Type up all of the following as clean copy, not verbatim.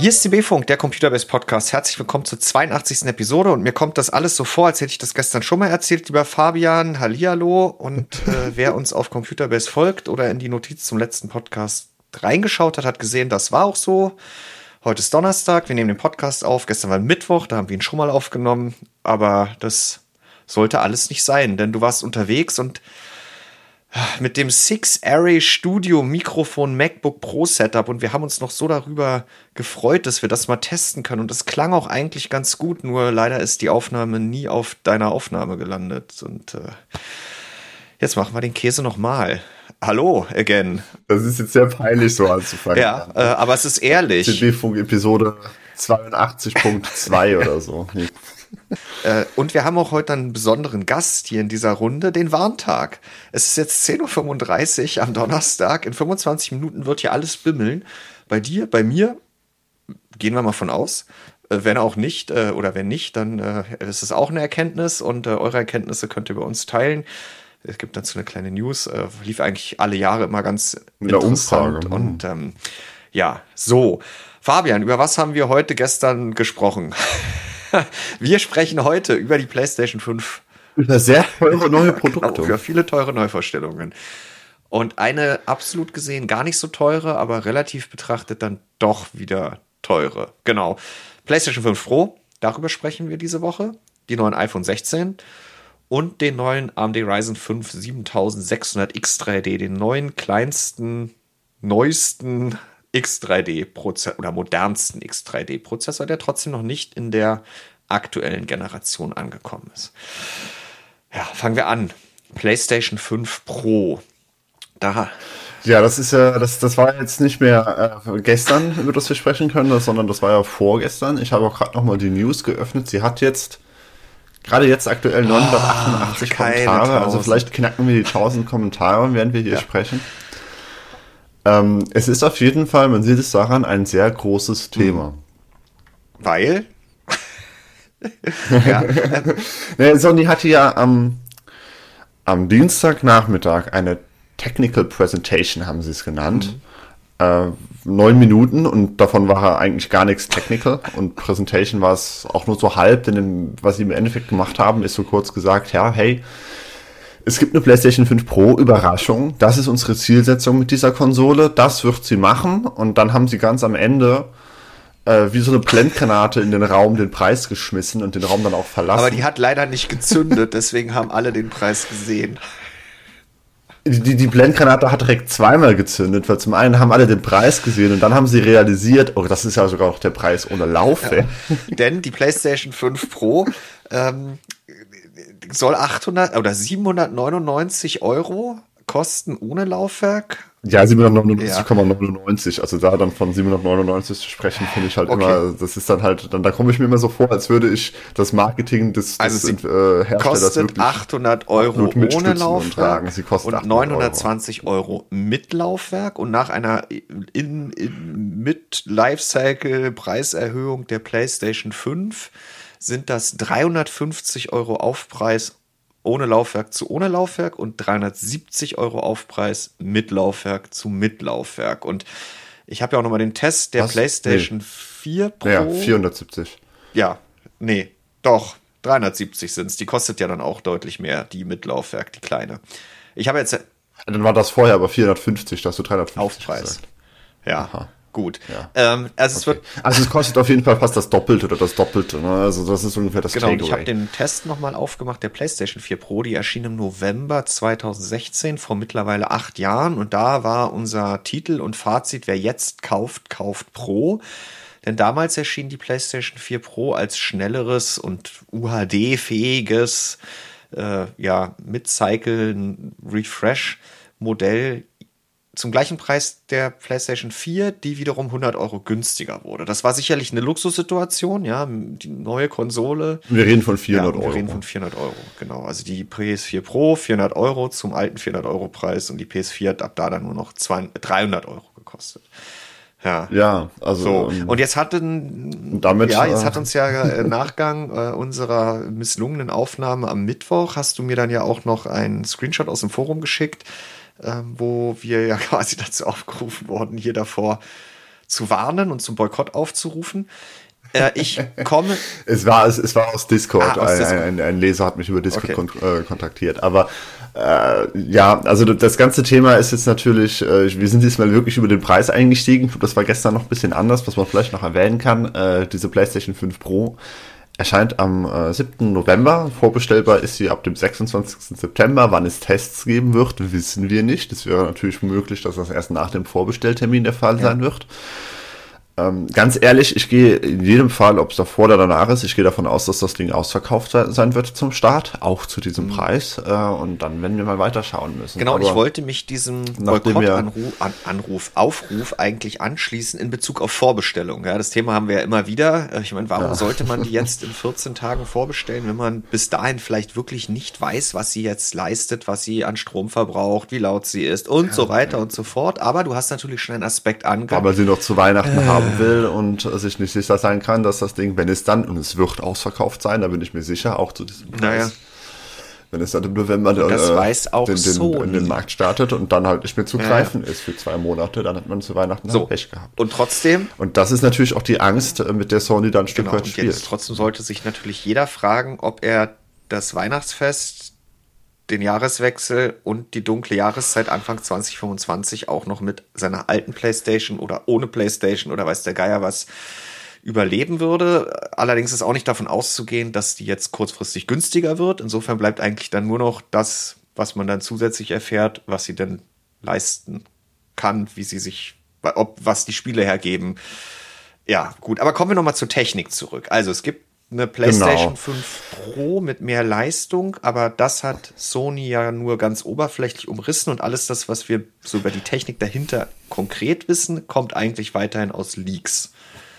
Hier ist die B-Funk, der Computerbase Podcast. Herzlich willkommen zur 82. Episode und mir kommt das alles so vor, als hätte ich das gestern schon mal erzählt, lieber Fabian. Hallihallo und wer uns auf Computerbase folgt oder in die Notiz zum letzten Podcast reingeschaut hat, hat gesehen, das war auch so. Heute ist Donnerstag, wir nehmen den Podcast auf. Gestern war Mittwoch, da haben wir ihn schon mal aufgenommen. Aber das sollte alles nicht sein, denn du warst unterwegs und mit dem 6-Array Studio Mikrofon MacBook Pro Setup und wir haben uns noch so darüber gefreut, dass wir das mal testen können und das klang auch eigentlich ganz gut, nur leider ist die Aufnahme nie auf deiner Aufnahme gelandet und jetzt machen wir den Käse nochmal. Hallo again. Das ist jetzt sehr peinlich so anzufangen. Ja, aber es ist ehrlich. CB-Funk Episode 82.2 oder so. Nee. Und wir haben auch heute einen besonderen Gast hier in dieser Runde, den Warntag. Es ist jetzt 10.35 Uhr am Donnerstag. In 25 Minuten wird hier alles bimmeln. Bei dir, bei mir, gehen wir mal von aus. Wenn auch nicht, oder wenn nicht, dann ist es auch eine Erkenntnis und eure Erkenntnisse könnt ihr bei uns teilen. Es gibt dazu eine kleine News, lief eigentlich alle Jahre immer ganz interessant. Und ja, so. Fabian, über was haben wir heute gestern gesprochen? Wir sprechen heute über die PlayStation 5. Über sehr teure neue Produkte. Genau, über viele teure Neuvorstellungen. Und eine absolut gesehen gar nicht so teure, aber relativ betrachtet dann doch wieder teure. Genau. PlayStation 5 Pro, darüber sprechen wir diese Woche. Die neuen iPhone 16 und den neuen AMD Ryzen 5 7600 X3D, den neuen, kleinsten, neuesten X3D-Prozessor oder modernsten X3D-Prozessor, der trotzdem noch nicht in der aktuellen Generation angekommen ist. Ja, fangen wir an. PlayStation 5 Pro. Ja, das ist ja, das war jetzt nicht mehr gestern, über das wir sprechen können, sondern das war ja vorgestern. Ich habe auch gerade nochmal die News geöffnet. Sie hat jetzt, gerade jetzt aktuell 988 Kommentare, also vielleicht knacken wir die 1000 Kommentare, während wir hier sprechen. Es ist auf jeden Fall, man sieht es daran, ein sehr großes Thema. Weil? Sony hatte ja am Dienstagnachmittag eine Technical Presentation, haben sie es genannt. 9 Minuten und davon war eigentlich gar nichts Technical und Presentation war es auch nur so halb, denn was sie im Endeffekt gemacht haben, ist so kurz gesagt, ja, hey, es gibt eine PlayStation 5 Pro, Überraschung, das ist unsere Zielsetzung mit dieser Konsole, das wird sie machen und dann haben sie ganz am Ende wie so eine Blendgranate in den Raum den Preis geschmissen und den Raum dann auch verlassen. Aber die hat leider nicht gezündet, deswegen haben alle den Preis gesehen. Die Blendgranate hat direkt zweimal gezündet, weil zum einen haben alle den Preis gesehen und dann haben sie realisiert, oh, das ist ja sogar noch der Preis ohne Laufwerk. Ja, denn die PlayStation 5 Pro soll 800 oder 799 € kosten ohne Laufwerk. Ja, 799,99. Also da dann von 799 zu sprechen, finde ich halt immer, das ist dann halt, da komme ich mir immer so vor, als würde ich das Marketing des Herstellers kostet 800 € ohne Laufwerk sie kostet und 920 € mit Laufwerk und nach einer mit Lifecycle-Preiserhöhung der PlayStation 5 sind das 350 € Aufpreis ohne Laufwerk zu ohne Laufwerk und 370 € Aufpreis mit Laufwerk zu mit Laufwerk. Und ich habe ja auch nochmal den Test der PlayStation 4 Pro. Ja, 470. Ja, nee, doch, 370 sind es. Die kostet ja dann auch deutlich mehr, die mit Laufwerk, die kleine. Ich habe jetzt... Dann war das vorher aber 450, da hast du 350 Aufpreis. Gesagt. Ja. Aha. Gut. Ja. Also es kostet auf jeden Fall fast das Doppelte oder das Doppelte. Ne? Also das ist ungefähr das Genau, ich habe den Test nochmal aufgemacht, der PlayStation 4 Pro, die erschien im November 2016, vor mittlerweile 8 Jahren. Und da war unser Titel und Fazit, wer jetzt kauft, kauft Pro. Denn damals erschien die PlayStation 4 Pro als schnelleres und UHD-fähiges Mid-Cycle-Refresh-Modell zum gleichen Preis der PlayStation 4, die wiederum 100 € günstiger wurde. Das war sicherlich eine Luxussituation, ja, die neue Konsole. Wir reden von 400 €. Wir reden von 400 €, genau. Also die PS4 Pro, 400 € zum alten 400 € Preis und die PS4 hat ab da dann nur noch 300 € gekostet. Ja, also so. Und jetzt hat uns ja im Nachgang unserer misslungenen Aufnahme am Mittwoch, hast du mir dann ja auch noch einen Screenshot aus dem Forum geschickt, wo wir ja quasi dazu aufgerufen wurden, hier davor zu warnen und zum Boykott aufzurufen. Ich komme. Es war aus Discord. Aus Discord. Ein Leser hat mich über Discord kontaktiert. Aber also das ganze Thema ist jetzt natürlich, wir sind diesmal wirklich über den Preis eingestiegen. Das war gestern noch ein bisschen anders, was man vielleicht noch erwähnen kann. Diese PlayStation 5 Pro erscheint am 7. November. Vorbestellbar ist sie ab dem 26. September. Wann es Tests geben wird, wissen wir nicht. Es wäre natürlich möglich, dass das erst nach dem Vorbestelltermin der Fall sein wird. Ganz ehrlich, ich gehe in jedem Fall, ob es davor oder danach ist, ich gehe davon aus, dass das Ding ausverkauft sein wird zum Start, auch zu diesem Preis. Und dann werden wir mal weiterschauen müssen. Genau, und ich wollte mich diesem Aufruf eigentlich anschließen in Bezug auf Vorbestellung. Ja, das Thema haben wir ja immer wieder. Ich meine, warum sollte man die jetzt in 14 Tagen vorbestellen, wenn man bis dahin vielleicht wirklich nicht weiß, was sie jetzt leistet, was sie an Strom verbraucht, wie laut sie ist und so weiter und so fort. Aber du hast natürlich schon einen Aspekt angegangen. Aber sie noch zu Weihnachten haben will und sich nicht sicher sein kann, dass das Ding, wenn es dann, und es wird ausverkauft sein, da bin ich mir sicher, auch zu diesem Preis, wenn es dann im November in den Markt startet und dann halt nicht mehr zugreifen ist für 2 Monate, dann hat man zu Weihnachten halt Pech gehabt. Und trotzdem... Und das ist natürlich auch die Angst, mit der Sony dann ein Stück weit spielt. Jetzt, trotzdem sollte sich natürlich jeder fragen, ob er das Weihnachtsfest, den Jahreswechsel und die dunkle Jahreszeit Anfang 2025 auch noch mit seiner alten PlayStation oder ohne PlayStation oder weiß der Geier was überleben würde. Allerdings ist auch nicht davon auszugehen, dass die jetzt kurzfristig günstiger wird. Insofern bleibt eigentlich dann nur noch das, was man dann zusätzlich erfährt, was sie denn leisten kann, was die Spiele hergeben. Ja, gut. Aber kommen wir nochmal zur Technik zurück. Also es gibt eine PlayStation 5 Pro mit mehr Leistung, aber das hat Sony ja nur ganz oberflächlich umrissen und alles das, was wir so über die Technik dahinter konkret wissen, kommt eigentlich weiterhin aus Leaks.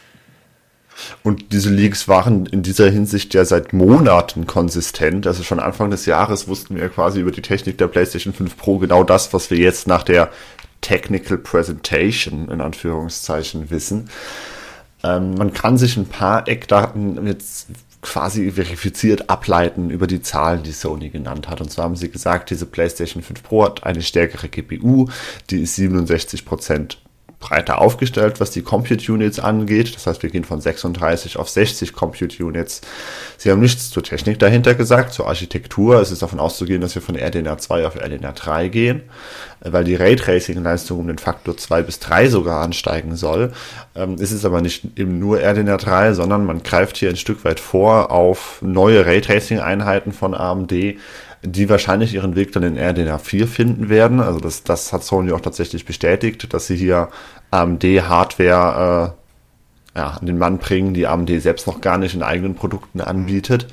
Und diese Leaks waren in dieser Hinsicht ja seit Monaten konsistent. Also schon Anfang des Jahres wussten wir quasi über die Technik der PlayStation 5 Pro genau das, was wir jetzt nach der Technical Presentation in Anführungszeichen wissen. Man kann sich ein paar Eckdaten jetzt quasi verifiziert ableiten über die Zahlen, die Sony genannt hat. Und zwar haben sie gesagt, diese PlayStation 5 Pro hat eine stärkere GPU, die ist 67% breiter aufgestellt, was die Compute Units angeht. Das heißt, wir gehen von 36 auf 60 Compute Units. Sie haben nichts zur Technik dahinter gesagt, zur Architektur. Es ist davon auszugehen, dass wir von RDNA 2 auf RDNA 3 gehen, weil die Raytracing-Leistung um den Faktor 2 bis 3 sogar ansteigen soll. Es ist aber nicht eben nur RDNA 3, sondern man greift hier ein Stück weit vor auf neue Raytracing-Einheiten von AMD, die wahrscheinlich ihren Weg dann in RDNA 4 finden werden. Also das hat Sony auch tatsächlich bestätigt, dass sie hier AMD-Hardware an den Mann bringen, die AMD selbst noch gar nicht in eigenen Produkten anbietet.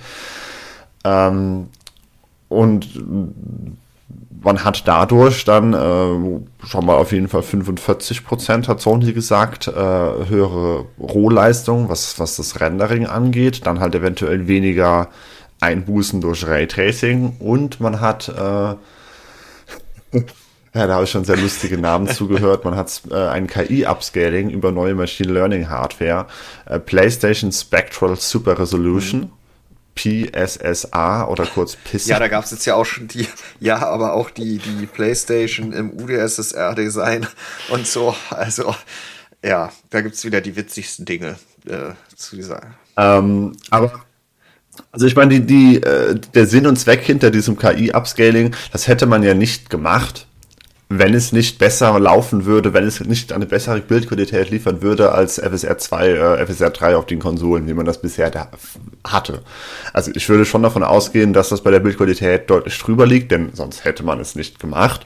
Und man hat dadurch dann schon mal auf jeden Fall 45%, hat Sony gesagt, höhere Rohleistung, was das Rendering angeht. Dann halt eventuell weniger Einbußen durch Raytracing und man hat, da habe ich schon sehr lustige Namen zugehört, man hat ein KI-Upscaling über neue Machine Learning Hardware, PlayStation Spectral Super Resolution, PSSR oder kurz PIS. Ja, da gab es jetzt ja auch schon die PlayStation im UdSSR-Design und so, also ja, da gibt es wieder die witzigsten Dinge zu dieser. Also ich meine, der Sinn und Zweck hinter diesem KI-Upscaling, das hätte man ja nicht gemacht, wenn es nicht besser laufen würde, wenn es nicht eine bessere Bildqualität liefern würde als FSR 2, FSR 3 auf den Konsolen, wie man das bisher hatte. Also ich würde schon davon ausgehen, dass das bei der Bildqualität deutlich drüber liegt, denn sonst hätte man es nicht gemacht.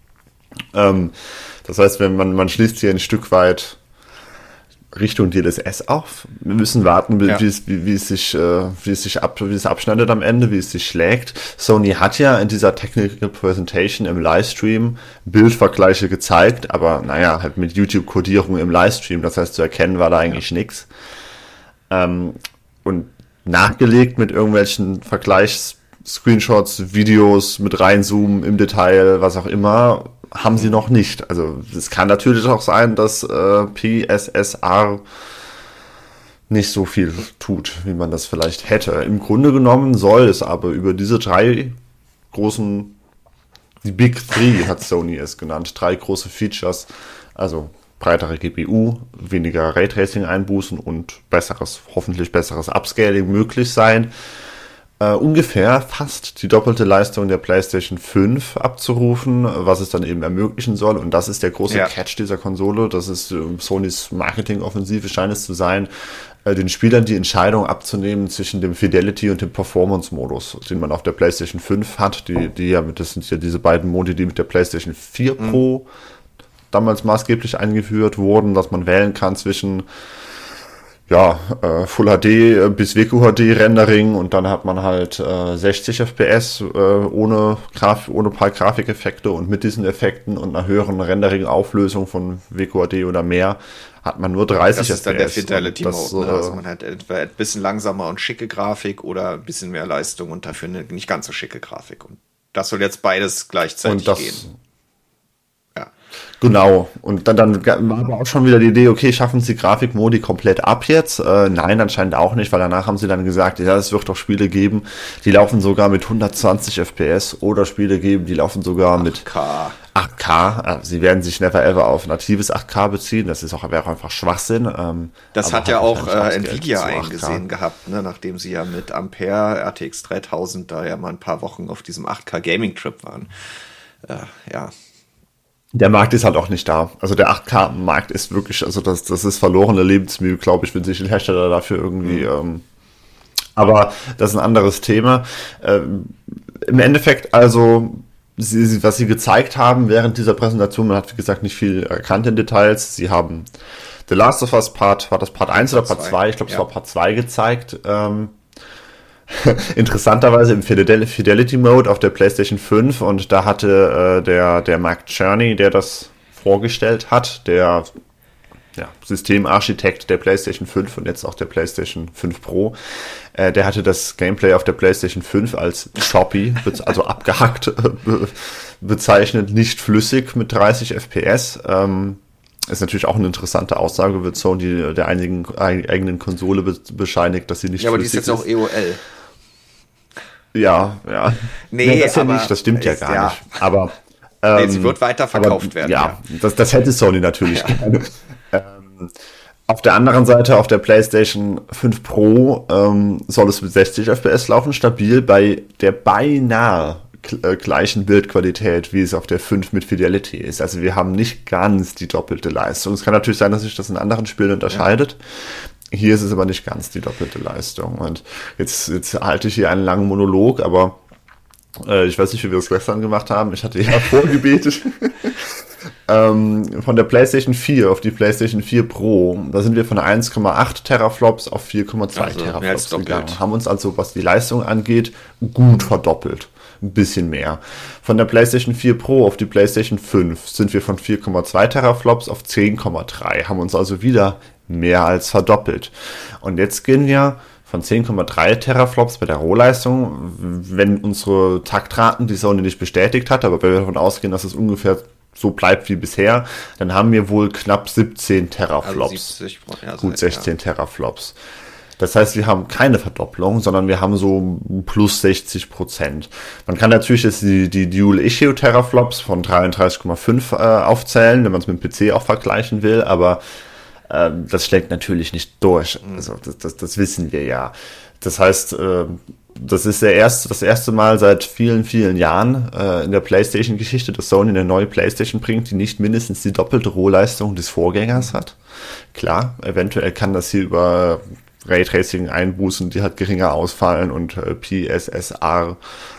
Das heißt, wenn man schließt hier ein Stück weit Richtung DLSS auf. Wir müssen warten, wie es sich abschneidet am Ende, wie es sich schlägt. Sony hat ja in dieser Technical Presentation im Livestream Bildvergleiche gezeigt, aber naja, halt mit YouTube-Kodierung im Livestream, das heißt zu erkennen war da eigentlich nichts. Und nachgelegt mit irgendwelchen Vergleichs-Screenshots, Videos mit reinzoomen im Detail, was auch immer, haben sie noch nicht. Also es kann natürlich auch sein, dass PSSR nicht so viel tut, wie man das vielleicht hätte. Im Grunde genommen soll es aber über diese 3 großen, die Big 3 hat Sony es genannt, 3 große Features, also breitere GPU, weniger Raytracing-Einbußen und hoffentlich besseres Upscaling möglich sein. Ungefähr fast die doppelte Leistung der PlayStation 5 abzurufen, was es dann eben ermöglichen soll. Und das ist der große Catch dieser Konsole. Das ist Sonys Marketingoffensive, scheint es zu sein, den Spielern die Entscheidung abzunehmen zwischen dem Fidelity und dem Performance-Modus, den man auf der PlayStation 5 hat. Das sind ja diese beiden Modi, die mit der PlayStation 4 Pro damals maßgeblich eingeführt wurden, dass man wählen kann zwischen Full HD bis WQHD Rendering und dann hat man halt 60 FPS ohne ein paar Grafikeffekte und mit diesen Effekten und einer höheren Rendering-Auflösung von WQHD oder mehr hat man nur 30 FPS. Das ist dann der Fidelity-Mode, ne? Also man hat etwa ein bisschen langsamer und schicke Grafik oder ein bisschen mehr Leistung und dafür eine nicht ganz so schicke Grafik. Und das soll jetzt beides gleichzeitig gehen. Genau, und dann war aber auch schon wieder die Idee, okay, schaffen sie Grafikmodi komplett ab jetzt? Nein, anscheinend auch nicht, weil danach haben sie dann gesagt, ja, es wird doch Spiele geben, die laufen sogar mit 120 FPS oder Spiele geben, die laufen sogar mit 8K. Sie werden sich never ever auf natives 8K beziehen, wäre auch einfach Schwachsinn. Das hat ja auch Nvidia eingesehen gehabt, ne? Nachdem sie ja mit Ampere RTX 3000 da ja mal ein paar Wochen auf diesem 8K Gaming-Trip waren. Der Markt ist halt auch nicht da. Also der 8K-Markt ist wirklich, also das ist verlorene Lebensmühe, glaube ich, wenn sich ein Hersteller dafür irgendwie, aber das ist ein anderes Thema. Im Endeffekt, also, was sie gezeigt haben während dieser Präsentation, man hat, wie gesagt, nicht viel erkannt in Details. Sie haben The Last of Us war das Part 1 oder Part 2? Ich glaube, es war Part 2 gezeigt. Interessanterweise im Fidelity Mode auf der PlayStation 5 und da hatte der Mark Cerny, der das vorgestellt hat, der Systemarchitekt der PlayStation 5 und jetzt auch der PlayStation 5 Pro, der hatte das Gameplay auf der PlayStation 5 als choppy, also abgehackt bezeichnet, nicht flüssig mit 30 FPS. Ist natürlich auch eine interessante Aussage, wird Sony der eigenen Konsole bescheinigt, dass sie nicht flüssig ist. Ja, aber die ist jetzt auch EOL. Ja. Nee, das ja nicht, das stimmt ja gar nicht. Aber sie wird weiter verkauft werden. Ja, das hätte Sony natürlich gerne. Auf der anderen Seite, auf der PlayStation 5 Pro soll es mit 60 FPS laufen, stabil bei der beinahe gleichen Bildqualität, wie es auf der 5 mit Fidelity ist. Also wir haben nicht ganz die doppelte Leistung. Es kann natürlich sein, dass sich das in anderen Spielen unterscheidet. Hier ist es aber nicht ganz die doppelte Leistung. Und jetzt halte ich hier einen langen Monolog, aber ich weiß nicht, wie wir das gestern gemacht haben. Ich hatte ja vorgebetet. Von der PlayStation 4 auf die PlayStation 4 Pro, da sind wir von 1,8 Teraflops auf 4,2 Teraflops gegangen. Haben uns also, was die Leistung angeht, gut verdoppelt. Ein bisschen mehr. Von der PlayStation 4 Pro auf die PlayStation 5 sind wir von 4,2 Teraflops auf 10,3. Haben uns also wieder mehr als verdoppelt. Und jetzt gehen wir von 10,3 Teraflops bei der Rohleistung, wenn unsere Taktraten, die Sony nicht bestätigt hat, aber wenn wir davon ausgehen, dass es ungefähr so bleibt wie bisher, dann haben wir wohl knapp 17 Teraflops. Also gut 16 Teraflops. Das heißt, wir haben keine Verdopplung, sondern wir haben so plus 60%. Man kann natürlich jetzt die Dual-Issue-Teraflops von 33,5 aufzählen, wenn man es mit dem PC auch vergleichen will, aber das schlägt natürlich nicht durch. Also das wissen wir ja. Das heißt, das ist das erste Mal seit vielen, vielen Jahren in der PlayStation-Geschichte, dass Sony eine neue PlayStation bringt, die nicht mindestens die doppelte Rohleistung des Vorgängers hat. Klar, eventuell kann das hier über Raytracing Einbußen, die halt geringer ausfallen und PSSR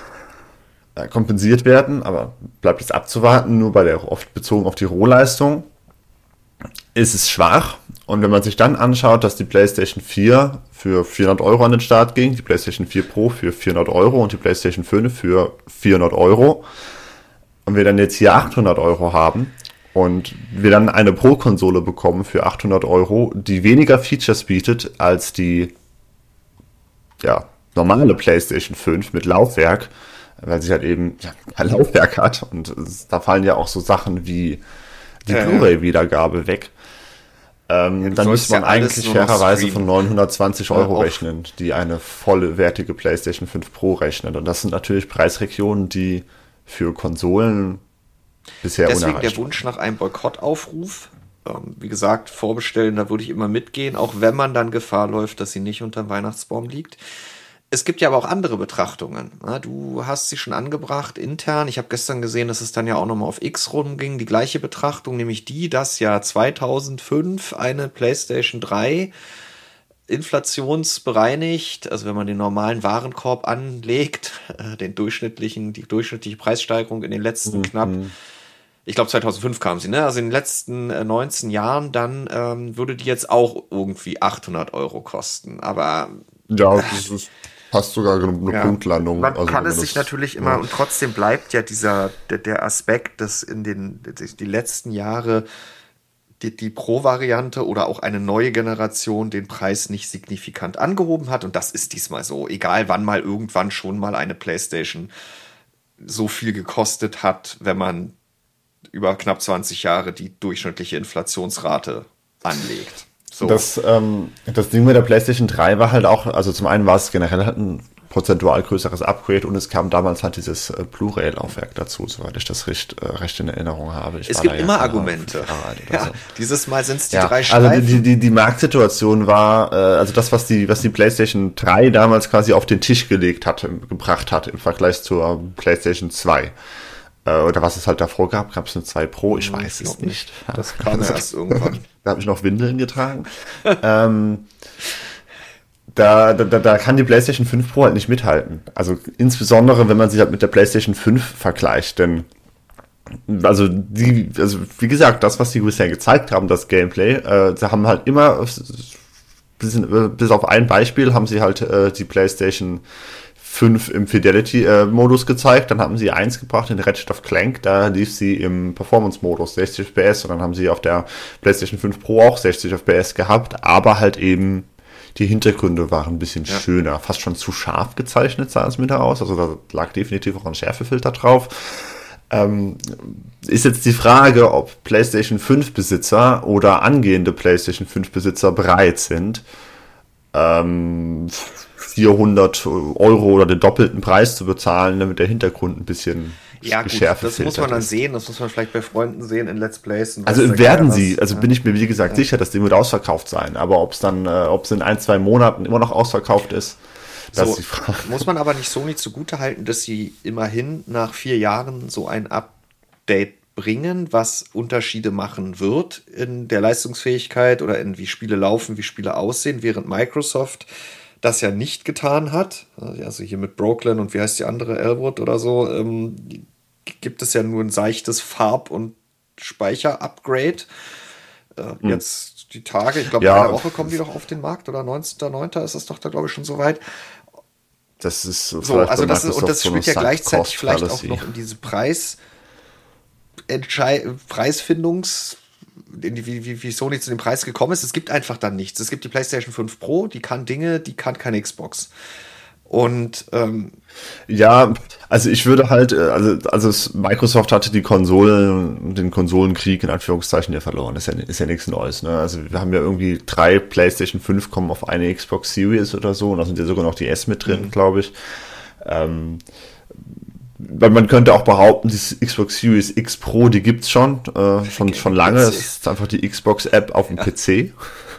kompensiert werden, aber bleibt es abzuwarten, nur bei der oft bezogen auf die Rohleistung ist es schwach. Und wenn man sich dann anschaut, dass die PlayStation 4 für 400 Euro an den Start ging, die PlayStation 4 Pro für 400 Euro und die PlayStation 5 für 400 Euro und wir dann jetzt hier 800 Euro haben und wir dann eine Pro-Konsole bekommen für 800 Euro, die weniger Features bietet als die normale PlayStation 5 mit Laufwerk, weil sie halt eben kein Laufwerk hat und da fallen ja auch so Sachen wie die Blu-ray-Wiedergabe weg. Dann müsste man eigentlich fairerweise von 920 Euro rechnen, die eine vollwertige PlayStation 5 Pro rechnet. Und das sind natürlich Preisregionen, die für Konsolen bisher unerreicht sind. Deswegen der Wunsch nach einem Boykottaufruf. Wie gesagt, vorbestellen, da würde ich immer mitgehen, auch wenn man dann Gefahr läuft, dass sie nicht unterm Weihnachtsbaum liegt. Es gibt ja aber auch andere Betrachtungen. Du hast sie schon angebracht intern. Ich habe gestern gesehen, dass es dann ja auch nochmal auf X rumging. Die gleiche Betrachtung, nämlich die, dass ja 2005 eine PlayStation 3 inflationsbereinigt, also wenn man den normalen Warenkorb anlegt, die durchschnittliche Preissteigerung in den letzten ich glaube 2005 kam sie, ne? Also in den letzten 19 Jahren, dann würde die jetzt auch irgendwie 800 Euro kosten. Aber ja, das ist fast sogar eine Punktlandung. Man kann es sich natürlich immer, und trotzdem bleibt ja der Aspekt, dass die letzten Jahre die Pro-Variante oder auch eine neue Generation den Preis nicht signifikant angehoben hat. Und das ist diesmal so. Egal wann mal irgendwann schon mal eine PlayStation so viel gekostet hat, wenn man über knapp 20 Jahre die durchschnittliche Inflationsrate anlegt. So. Das Ding mit der PlayStation 3 war halt auch, also zum einen war es generell halt ein prozentual größeres Upgrade und es kam damals halt dieses Blu-ray-Laufwerk dazu, soweit ich das recht in Erinnerung habe. Es gibt immer Argumente. Ja, so. Dieses Mal sind es die 3 Streifen. Also die Marktsituation war, also das, was die PlayStation 3 damals quasi auf den Tisch gebracht hat im Vergleich zur PlayStation 2. Oder was es halt davor gab es eine 2 Pro, ich weiß es nicht. Das kam erst irgendwann. Da habe ich noch Windeln getragen. Da kann die PlayStation 5 Pro halt nicht mithalten. Also insbesondere, wenn man sich halt mit der PlayStation 5 vergleicht, denn also wie gesagt, das, was die bisher gezeigt haben, das Gameplay, sie haben halt immer, bis auf ein Beispiel, haben sie halt die PlayStation 5 im Fidelity-Modus gezeigt, dann haben sie 1 gebracht in Ratchet of Clank, da lief sie im Performance-Modus 60 FPS und dann haben sie auf der PlayStation 5 Pro auch 60 FPS gehabt, aber halt eben die Hintergründe waren ein bisschen schöner, fast schon zu scharf gezeichnet sah es mir da aus, also da lag definitiv auch ein Schärfefilter drauf. Ist jetzt die Frage, ob PlayStation 5 Besitzer oder angehende PlayStation 5 Besitzer bereit sind, 400 Euro oder den doppelten Preis zu bezahlen, damit der Hintergrund ein bisschen geschärft ist. Das muss man dann sehen, das muss man vielleicht bei Freunden sehen in Let's Plays. Also werden sie, bin ich mir wie gesagt sicher, dass Ding wird ausverkauft sein, aber ob es in 1-2 Monaten immer noch ausverkauft ist, das ist die Frage. Muss man aber nicht Sony zugute halten, dass sie immerhin nach 4 Jahren so ein Update bringen, was Unterschiede machen wird in der Leistungsfähigkeit oder in wie Spiele laufen, wie Spiele aussehen, während Microsoft das ja nicht getan hat. Also hier mit Brooklyn und wie heißt die andere, Elwood oder so, gibt es ja nur ein seichtes Farb- und Speicher-Upgrade. Jetzt die Tage, ich glaube, in einer Woche kommen die doch auf den Markt oder 19.09. ist das doch da, glaube ich, schon soweit. Das ist so, also das ist, und das spielt ja gleichzeitig vielleicht auch noch in diese Preisfindungs- wie Sony zu dem Preis gekommen ist. Es gibt einfach dann nichts. Es gibt die PlayStation 5 Pro, die kann Dinge, die kann keine Xbox. Und also ich würde halt, Microsoft hatte den Konsolenkrieg in Anführungszeichen ja verloren. Ist ja nichts Neues. Ne? Also wir haben ja irgendwie 3 PlayStation 5 kommen auf eine Xbox Series oder so und da sind ja sogar noch die S mit drin, glaube ich. Weil man könnte auch behaupten, die Xbox Series X Pro, die gibt's schon lange. Es ist einfach die Xbox-App auf dem PC.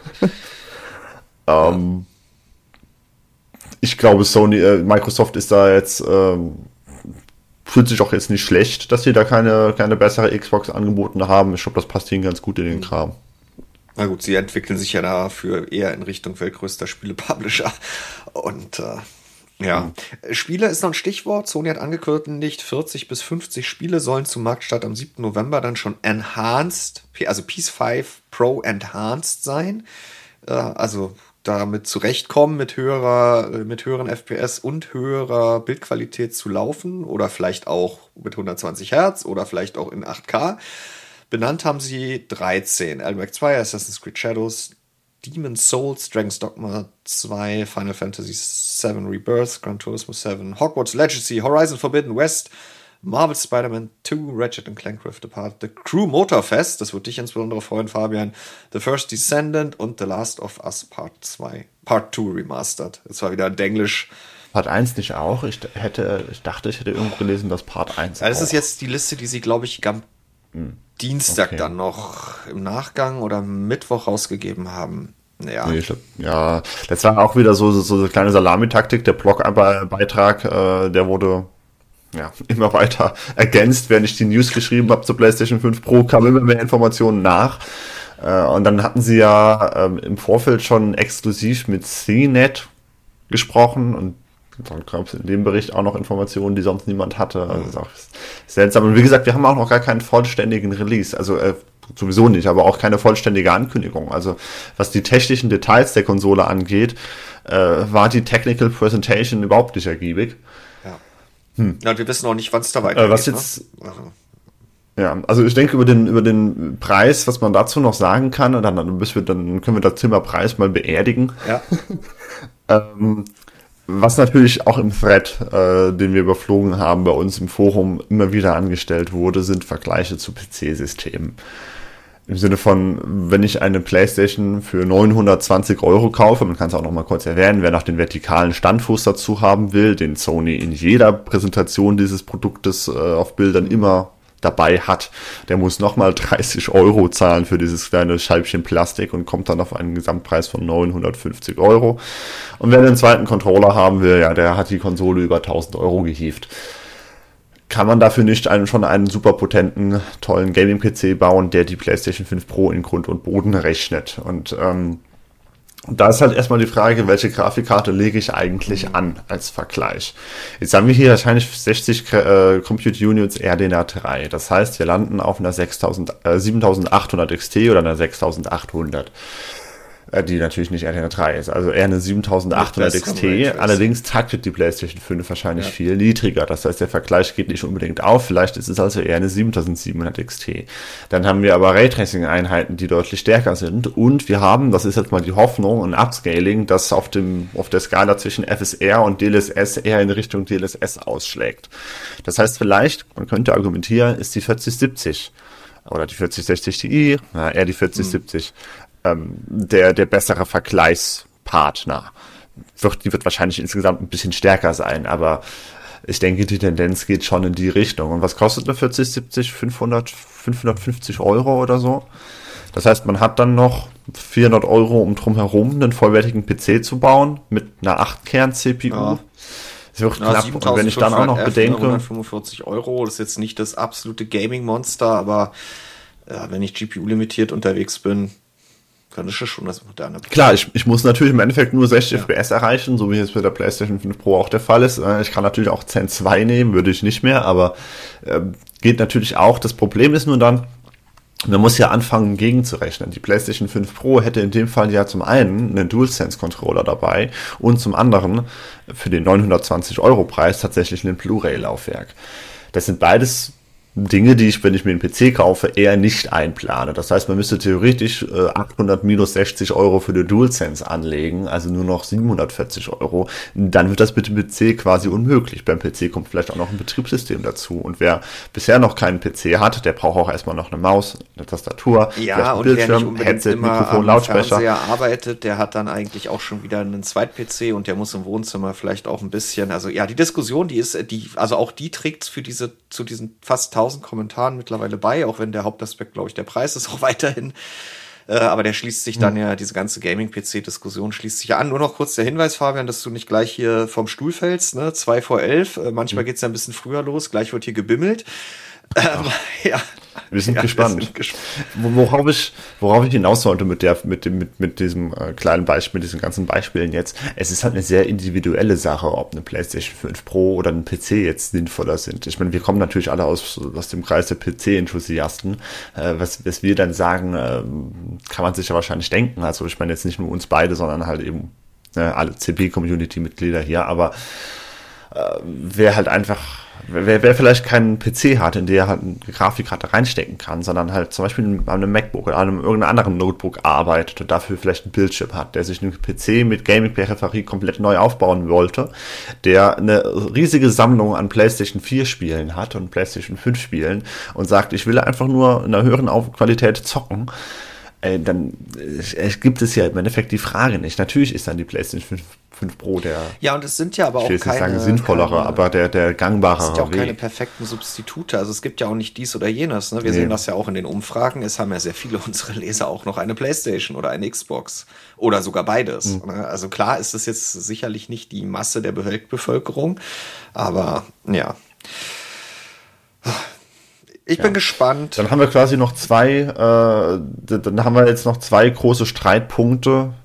Ich glaube, Microsoft ist da jetzt, fühlt sich auch jetzt nicht schlecht, dass sie da keine bessere Xbox angeboten haben. Ich glaube, das passt ihnen ganz gut in den Kram. Na gut, sie entwickeln sich ja dafür eher in Richtung weltgrößter Spiele-Publisher. Und Spiele ist noch ein Stichwort. Sony hat angekündigt, 40 bis 50 Spiele sollen zum Marktstart am 7. November dann schon enhanced, also PS5 Pro enhanced sein. Also damit zurechtkommen, mit höheren FPS und höherer Bildqualität zu laufen oder vielleicht auch mit 120 Hertz oder vielleicht auch in 8K. Benannt haben sie 13. Alan Wake 2, Assassin's Creed Shadows, Demon's Souls, Dragon's Dogma 2, Final Fantasy VII Rebirth, Gran Turismo 7, Hogwarts Legacy, Horizon Forbidden West, Marvel Spider-Man 2, Ratchet & Clank Rift Apart, The Crew Motorfest, das wird dich insbesondere freuen, Fabian, The First Descendant und The Last of Us Part 2 Remastered. Das war wieder Denglisch. Part 1 nicht auch? Ich dachte, ich hätte irgendwo gelesen, dass Part 1 das ist jetzt die Liste, die sie, glaube ich, Dienstag dann noch im Nachgang oder Mittwoch rausgegeben haben. Ja. Nee, ja, das war auch wieder so eine kleine Salamitaktik. Der Blogbeitrag, der wurde immer weiter ergänzt. Während ich die News geschrieben habe zur PlayStation 5 Pro, kamen immer mehr Informationen nach. Und dann hatten sie ja im Vorfeld schon exklusiv mit CNET gesprochen und dann gab es in dem Bericht auch noch Informationen, die sonst niemand hatte. Also das ist auch seltsam. Und wie gesagt, wir haben auch noch gar keinen vollständigen Release. Also sowieso nicht, aber auch keine vollständige Ankündigung. Also was die technischen Details der Konsole angeht, war die Technical Presentation überhaupt nicht ergiebig. Ja, wir wissen auch nicht, wann es da weitergeht. Was jetzt... Ne? Ja, also ich denke über den Preis, was man dazu noch sagen kann, und dann können wir das Thema Preis mal beerdigen. Ja. Was natürlich auch im Thread, den wir überflogen haben, bei uns im Forum immer wieder angestellt wurde, sind Vergleiche zu PC-Systemen. Im Sinne von, wenn ich eine PlayStation für 920 € kaufe, man kann es auch noch mal kurz erwähnen, wer noch den vertikalen Standfuß dazu haben will, den Sony in jeder Präsentation dieses Produktes auf Bildern immer dabei hat, der muss nochmal 30 € zahlen für dieses kleine Scheibchen Plastik und kommt dann auf einen Gesamtpreis von 950 €. Und wer den zweiten Controller haben will, ja, der hat die Konsole über 1000 € gehievt. Kann man dafür nicht schon einen super potenten, tollen Gaming-PC bauen, der die PlayStation 5 Pro in Grund und Boden rechnet? Und da ist halt erstmal die Frage, welche Grafikkarte lege ich eigentlich an als Vergleich. Jetzt haben wir hier wahrscheinlich 60 Compute Units RDNA 3. Das heißt, wir landen auf einer 7800 XT oder einer 6800. Die natürlich nicht RDNA 3 ist, also eher eine 7800 XT. Allerdings taktet die PlayStation 5 wahrscheinlich viel niedriger. Das heißt, der Vergleich geht nicht unbedingt auf. Vielleicht ist es also eher eine 7700 XT. Dann haben wir aber Raytracing-Einheiten, die deutlich stärker sind. Und wir haben, das ist jetzt mal die Hoffnung, ein Upscaling, das auf der Skala zwischen FSR und DLSS eher in Richtung DLSS ausschlägt. Das heißt, vielleicht, man könnte argumentieren, ist die 4070 oder die 4060 Ti, eher die 4070. Der bessere Vergleichspartner. Die wird wahrscheinlich insgesamt ein bisschen stärker sein, aber ich denke, die Tendenz geht schon in die Richtung. Und was kostet eine 4070? 550 € oder so? Das heißt, man hat dann noch 400 €, um drumherum einen vollwertigen PC zu bauen mit einer 8-Kern-CPU. Ja. Das wird knapp. Und wenn ich dann auch noch bedenke... 145 €, das ist jetzt nicht das absolute Gaming-Monster, aber wenn ich GPU-limitiert unterwegs bin, kann das schon das moderne. Klar, ich muss natürlich im Endeffekt nur 60 FPS erreichen, so wie es bei der PlayStation 5 Pro auch der Fall ist. Ich kann natürlich auch Zen 2 nehmen, würde ich nicht mehr, aber geht natürlich auch. Das Problem ist nur dann, man muss ja anfangen, gegenzurechnen. Die PlayStation 5 Pro hätte in dem Fall ja zum einen einen DualSense-Controller dabei und zum anderen für den 920 € Preis tatsächlich ein Blu-ray-Laufwerk. Das sind beides Dinge, die ich, wenn ich mir einen PC kaufe, eher nicht einplane. Das heißt, man müsste theoretisch 800 minus 60 € für die DualSense anlegen, also nur noch 740 €. Dann wird das mit dem PC quasi unmöglich. Beim PC kommt vielleicht auch noch ein Betriebssystem dazu. Und wer bisher noch keinen PC hat, der braucht auch erstmal noch eine Maus, eine Tastatur, ja, und Bildschirm, Headset, Mikrofon, Lautsprecher. Wer arbeitet, der hat dann eigentlich auch schon wieder einen Zweit-PC und der muss im Wohnzimmer vielleicht auch ein bisschen, also ja, die Diskussion, also auch die trägt zu diesen fast 1000 Kommentaren mittlerweile bei, auch wenn der Hauptaspekt, glaube ich, der Preis ist auch weiterhin. Aber der schließt sich dann ja, diese ganze Gaming-PC-Diskussion schließt sich ja an. Nur noch kurz der Hinweis, Fabian, dass du nicht gleich hier vom Stuhl fällst, ne? 2 vor 11. Manchmal geht's ja ein bisschen früher los. Gleich wird hier gebimmelt. Ja. Wir sind gespannt. Worauf ich hinaus wollte mit diesem kleinen Beispiel, mit diesen ganzen Beispielen jetzt, es ist halt eine sehr individuelle Sache, ob eine PlayStation 5 Pro oder ein PC jetzt sinnvoller sind. Ich meine, wir kommen natürlich alle aus dem Kreis der PC-Enthusiasten. Was wir dann sagen, kann man sich ja wahrscheinlich denken. Also ich meine jetzt nicht nur uns beide, sondern halt eben alle CP-Community-Mitglieder hier, aber wer vielleicht keinen PC hat, in der er halt eine Grafikkarte reinstecken kann, sondern halt zum Beispiel an einem MacBook oder an irgendeinem anderen Notebook arbeitet und dafür vielleicht einen Bildschirm hat, der sich einen PC mit Gaming-Peripherie komplett neu aufbauen wollte, der eine riesige Sammlung an PlayStation 4 Spielen hat und PlayStation 5 Spielen und sagt, ich will einfach nur in einer höheren Qualität zocken, dann gibt es ja im Endeffekt die Frage nicht. Natürlich ist dann die PlayStation 5 Pro der, ja, und es sind ja aber auch ich will jetzt nicht keine sagen sinnvollere, aber der gangbarere es sind ja auch Weg. keine perfekten Substitute. Also es gibt ja auch nicht dies oder jenes. Ne? Wir sehen das ja auch in den Umfragen. Es haben ja sehr viele unserer Leser auch noch eine PlayStation oder eine Xbox oder sogar beides. Ne? Also klar ist es jetzt sicherlich nicht die Masse der Weltbevölkerung, aber ja. Ich bin gespannt. Dann haben wir quasi noch dann haben wir jetzt noch zwei große Streitpunkte,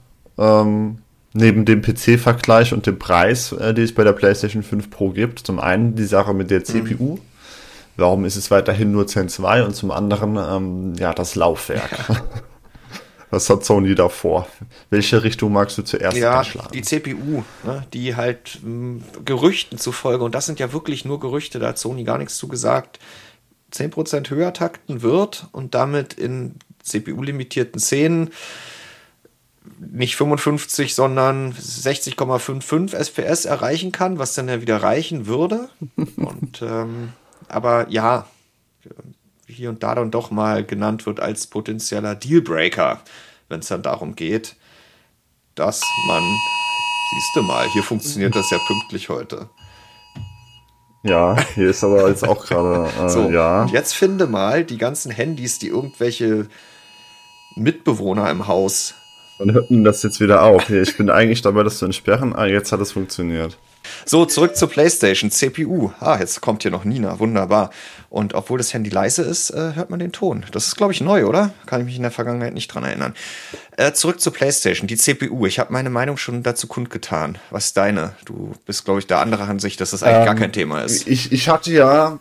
neben dem PC-Vergleich und dem Preis, die es bei der PlayStation 5 Pro gibt. Zum einen die Sache mit der CPU. Warum ist es weiterhin nur Zen 2? Und zum anderen, das Laufwerk. Was hat Sony da vor? Welche Richtung magst du zuerst einschlagen? Die CPU, ne, die halt Gerüchten zufolge, und das sind ja wirklich nur Gerüchte, da hat Sony gar nichts zugesagt, 10% höher takten wird und damit in CPU-limitierten Szenen nicht 55, sondern 60,55 FPS erreichen kann, was dann ja wieder reichen würde. Und aber ja, hier und da dann doch mal genannt wird als potenzieller Dealbreaker, wenn es dann darum geht, dass man, siehst du mal, hier funktioniert das ja pünktlich heute. Ja, hier ist aber jetzt auch gerade, so, ja. Und jetzt finde mal die ganzen Handys, die irgendwelche Mitbewohner im Haus. Wann hört denn das jetzt wieder auf? Ich bin eigentlich dabei, das zu entsperren. Jetzt hat es funktioniert. So, zurück zur PlayStation, CPU. Jetzt kommt hier noch Nina, wunderbar. Und obwohl das Handy leise ist, hört man den Ton. Das ist, glaube ich, neu, oder? Kann ich mich in der Vergangenheit nicht dran erinnern. Zurück zur PlayStation, die CPU. Ich habe meine Meinung schon dazu kundgetan. Was ist deine? Du bist, glaube ich, der andere Ansicht, dass das eigentlich gar kein Thema ist. Ich hatte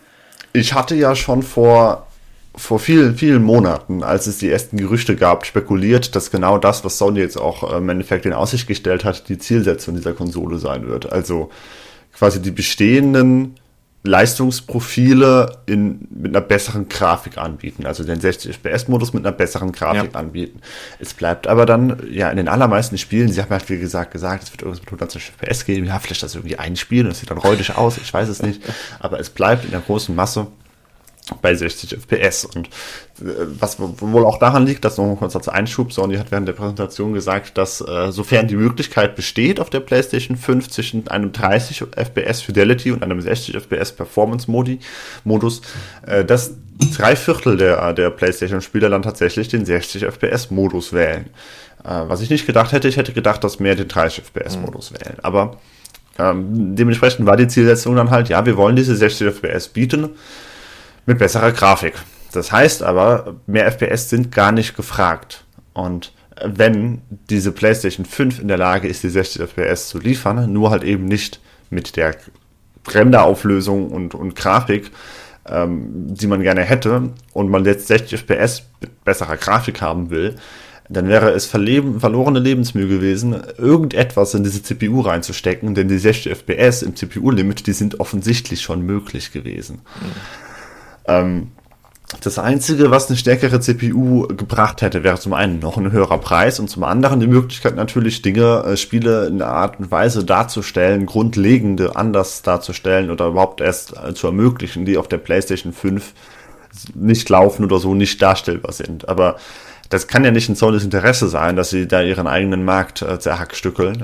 ja schon vor vielen, vielen Monaten, als es die ersten Gerüchte gab, spekuliert, dass genau das, was Sony jetzt auch im Endeffekt in Aussicht gestellt hat, die Zielsetzung dieser Konsole sein wird. Also quasi die bestehenden Leistungsprofile mit einer besseren Grafik anbieten, also den 60 FPS-Modus mit einer besseren Grafik anbieten. Es bleibt aber dann, in den allermeisten Spielen, sie haben halt wie gesagt, es wird irgendwas mit 120 FPS geben, vielleicht das irgendwie einspielen, das sieht dann räudig aus, ich weiß es nicht, aber es bleibt in der großen Masse bei 60 FPS. Und was wohl auch daran liegt, dass noch kurz als Einschub, Sony hat während der Präsentation gesagt, dass sofern die Möglichkeit besteht auf der PlayStation 5 zwischen einem 30 FPS Fidelity und einem 60 FPS Performance Modus, dass 3/4 der PlayStation-Spieler dann tatsächlich den 60 FPS Modus wählen. Was ich nicht gedacht hätte, ich hätte gedacht, dass mehr den 30 FPS Modus wählen. Aber dementsprechend war die Zielsetzung dann halt, wir wollen diese 60 FPS bieten, mit besserer Grafik. Das heißt aber, mehr FPS sind gar nicht gefragt. Und wenn diese PlayStation 5 in der Lage ist, die 60 FPS zu liefern, nur halt eben nicht mit der Renderauflösung und Grafik, die man gerne hätte, und man jetzt 60 FPS mit besserer Grafik haben will, dann wäre es verlorene Lebensmühe gewesen, irgendetwas in diese CPU reinzustecken, denn die 60 FPS im CPU-Limit, die sind offensichtlich schon möglich gewesen. Das Einzige, was eine stärkere CPU gebracht hätte, wäre zum einen noch ein höherer Preis und zum anderen die Möglichkeit natürlich Spiele in einer Art und Weise darzustellen, grundlegende anders darzustellen oder überhaupt erst zu ermöglichen, die auf der PlayStation 5 nicht laufen oder so nicht darstellbar sind. Aber das kann ja nicht in Sonys Interesse sein, dass sie da ihren eigenen Markt zerhackstückeln.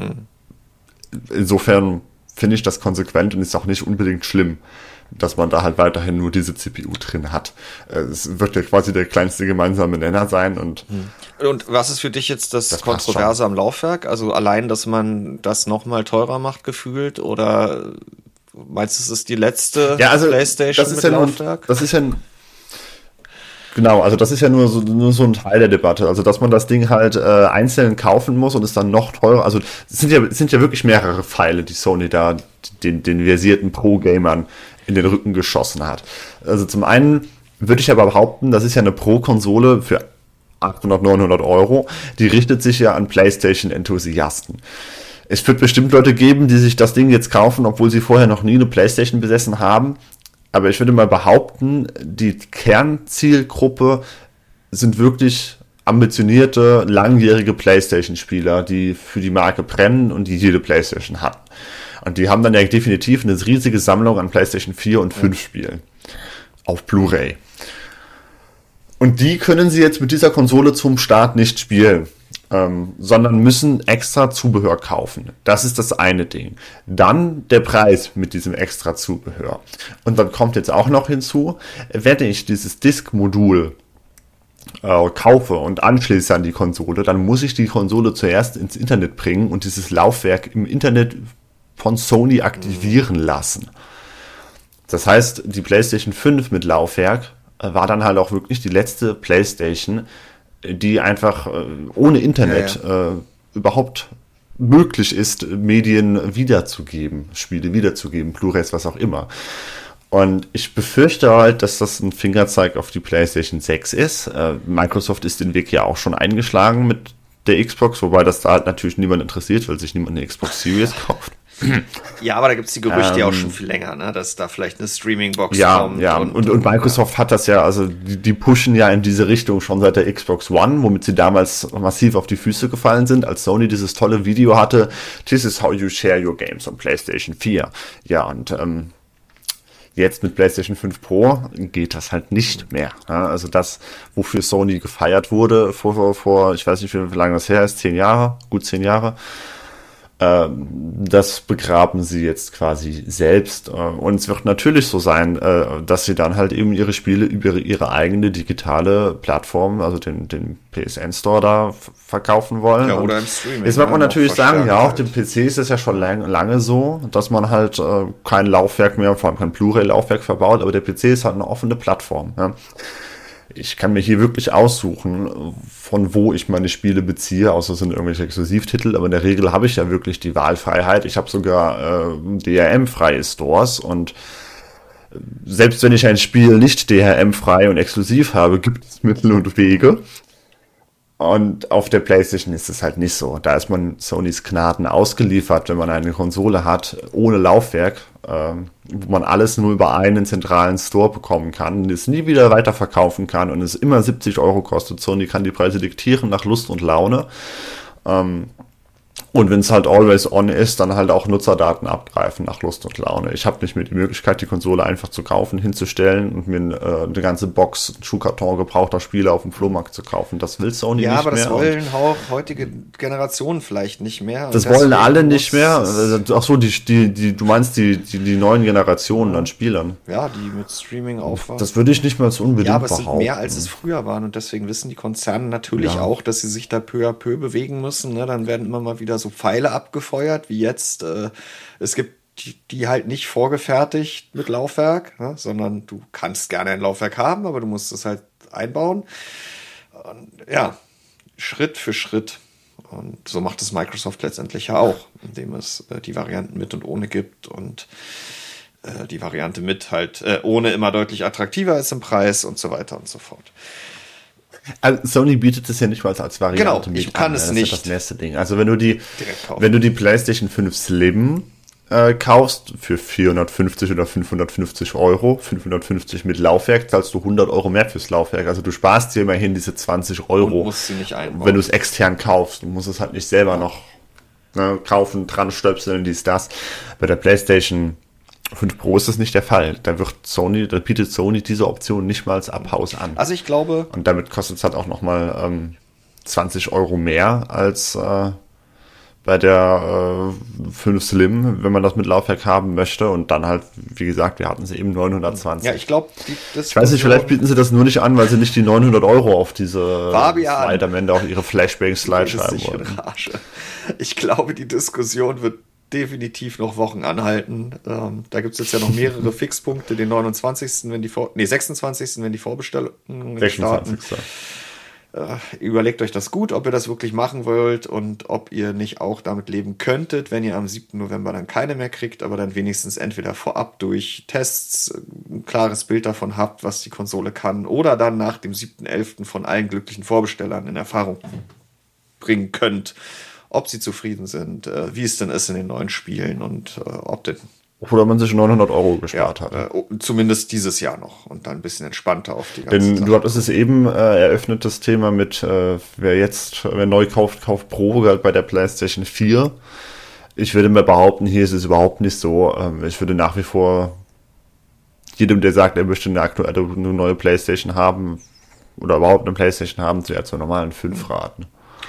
Insofern finde ich das konsequent und ist auch nicht unbedingt schlimm, dass man da halt weiterhin nur diese CPU drin hat. Es wird ja quasi der kleinste gemeinsame Nenner sein. Und was ist für dich jetzt das Kontroverse am Laufwerk? Also allein, dass man das nochmal teurer macht gefühlt, oder meinst du, es ist die letzte PlayStation mit Laufwerk? Das ist ja genau, also das ist ja nur so ein Teil der Debatte. Also dass man das Ding halt einzeln kaufen muss und es dann noch teurer. Also es sind ja wirklich mehrere Pfeile, die Sony da den versierten Pro-Gamern in den Rücken geschossen hat. Also zum einen würde ich aber behaupten, das ist ja eine Pro-Konsole für 800, 900 Euro. Die richtet sich ja an PlayStation-Enthusiasten. Es wird bestimmt Leute geben, die sich das Ding jetzt kaufen, obwohl sie vorher noch nie eine PlayStation besessen haben. Aber ich würde mal behaupten, die Kernzielgruppe sind wirklich ambitionierte, langjährige PlayStation-Spieler, die für die Marke brennen und die jede PlayStation hatten. Und die haben dann ja definitiv eine riesige Sammlung an PlayStation 4 und 5 Spielen. Auf Blu-ray. Und die können sie jetzt mit dieser Konsole zum Start nicht spielen, sondern müssen extra Zubehör kaufen. Das ist das eine Ding. Dann der Preis mit diesem extra Zubehör. Und dann kommt jetzt auch noch hinzu, wenn ich dieses Disk-Modul kaufe und anschließe an die Konsole, dann muss ich die Konsole zuerst ins Internet bringen und dieses Laufwerk im Internet von Sony aktivieren lassen. Das heißt, die PlayStation 5 mit Laufwerk war dann halt auch wirklich die letzte PlayStation, die einfach ohne Internet überhaupt möglich ist, Medien wiederzugeben, Spiele wiederzugeben, Blu-rays, was auch immer. Und ich befürchte halt, dass das ein Fingerzeig auf die PlayStation 6 ist. Microsoft ist den Weg ja auch schon eingeschlagen mit der Xbox, wobei das da halt natürlich niemand interessiert, weil sich niemand eine Xbox Series kauft. Ja, aber da gibt's die Gerüchte ja auch schon viel länger, ne? Dass da vielleicht eine Streaming-Box kommt. Ja, und Microsoft hat das ja, also die pushen ja in diese Richtung schon seit der Xbox One, womit sie damals massiv auf die Füße gefallen sind, als Sony dieses tolle Video hatte, "This is how you share your games on PlayStation 4. Ja, und jetzt mit PlayStation 5 Pro geht das halt nicht mehr. Ja, also das, wofür Sony gefeiert wurde vor ich weiß nicht, wie lange das her ist, 10 Jahre, gut 10 Jahre, das begraben sie jetzt quasi selbst. Und es wird natürlich so sein, dass sie dann halt eben ihre Spiele über ihre eigene digitale Plattform, also den PSN Store da verkaufen wollen. Ja, oder im Streaming. Jetzt mag man natürlich sagen, ja, auf dem PC ist es ja schon lange so, dass man halt kein Laufwerk mehr, vor allem kein Blu-ray-Laufwerk verbaut, aber der PC ist halt eine offene Plattform. Ja. Ich kann mir hier wirklich aussuchen, von wo ich meine Spiele beziehe, außer es sind irgendwelche Exklusivtitel, aber in der Regel habe ich ja wirklich die Wahlfreiheit. Ich habe sogar DRM-freie Stores und selbst wenn ich ein Spiel nicht DRM-frei und exklusiv habe, gibt es Mittel und Wege. Und auf der PlayStation ist es halt nicht so. Da ist man Sonys Gnaden ausgeliefert, wenn man eine Konsole hat, ohne Laufwerk, wo man alles nur über einen zentralen Store bekommen kann, es nie wieder weiterverkaufen kann und es immer 70 Euro kostet. Sony kann die Preise diktieren nach Lust und Laune. Und wenn es halt always on ist, dann halt auch Nutzerdaten abgreifen nach Lust und Laune. Ich habe nicht mehr die Möglichkeit, die Konsole einfach zu kaufen, hinzustellen und mir eine ganze Box, einen Schuhkarton gebrauchter Spiele auf dem Flohmarkt zu kaufen. Das will Sony nicht mehr. Ja, aber das wollen auch heutige Generationen vielleicht nicht mehr. Das wollen alle nicht mehr. Ach so, du meinst die neuen Generationen an Spielern. Ja, die mit Streaming aufwachen. Das würde ich nicht mal so unbedingt behaupten. Ja, aber es sind mehr, als es früher waren. Und deswegen wissen die Konzerne natürlich auch, dass sie sich da peu à peu bewegen müssen. Ne? Dann werden immer mal wieder so Pfeile abgefeuert, wie jetzt. Es gibt die halt nicht vorgefertigt mit Laufwerk, ne? Sondern du kannst gerne ein Laufwerk haben, aber du musst es halt einbauen. Und, ja, Schritt für Schritt. Und so macht es Microsoft letztendlich ja auch, indem es die Varianten mit und ohne gibt und die Variante mit halt ohne immer deutlich attraktiver ist im Preis und so weiter und so fort. Also Sony bietet es ja nicht mal als Variante mit an. Genau, ich kann es nicht. Das ist das nächste Ding. Also wenn du die PlayStation 5 Slim kaufst für 450 oder 550 Euro, 550 mit Laufwerk, zahlst du 100 Euro mehr fürs Laufwerk. Also du sparst dir immerhin diese 20 Euro. Und musst sie nicht einbauen. Wenn du es extern kaufst. Du musst es halt nicht selber noch kaufen, dran stöpseln, dies, das. Bei der PlayStation 5 Pro ist das nicht der Fall. Da bietet Sony diese Option nicht mal als Abhaus an. Also ich glaube... Und damit kostet es halt auch nochmal 20 Euro mehr als bei der 5 Slim, wenn man das mit Laufwerk haben möchte. Und dann halt, wie gesagt, wir hatten sie eben 920. Ja, ich glaube... Ich weiß nicht, vielleicht bieten sie das nur nicht an, weil sie nicht die 900 Euro auf diese Slide am Ende auch ihre Flashbang-Slide schreiben wollen. Ich glaube, die Diskussion wird definitiv noch Wochen anhalten. Da gibt es jetzt ja noch mehrere Fixpunkte, den 26., 26., wenn die Vorbestellungen starten. Überlegt euch das gut, ob ihr das wirklich machen wollt und ob ihr nicht auch damit leben könntet, wenn ihr am 7. November dann keine mehr kriegt, aber dann wenigstens entweder vorab durch Tests ein klares Bild davon habt, was die Konsole kann, oder dann nach dem 7.11. von allen glücklichen Vorbestellern in Erfahrung bringen könnt, ob sie zufrieden sind, wie es denn ist in den neuen Spielen und ob denn... Oder man sich 900 Euro gespart hat. Zumindest dieses Jahr noch und dann ein bisschen entspannter auf die ganze Denn Sache. du hattest es eben eröffnet, das Thema mit, wer neu kauft Pro halt bei der PlayStation 4. Ich würde mal behaupten, hier ist es überhaupt nicht so. Ich würde nach wie vor jedem, der sagt, er möchte eine neue PlayStation haben, oder überhaupt eine PlayStation haben, zu eher zur normalen 5 raten.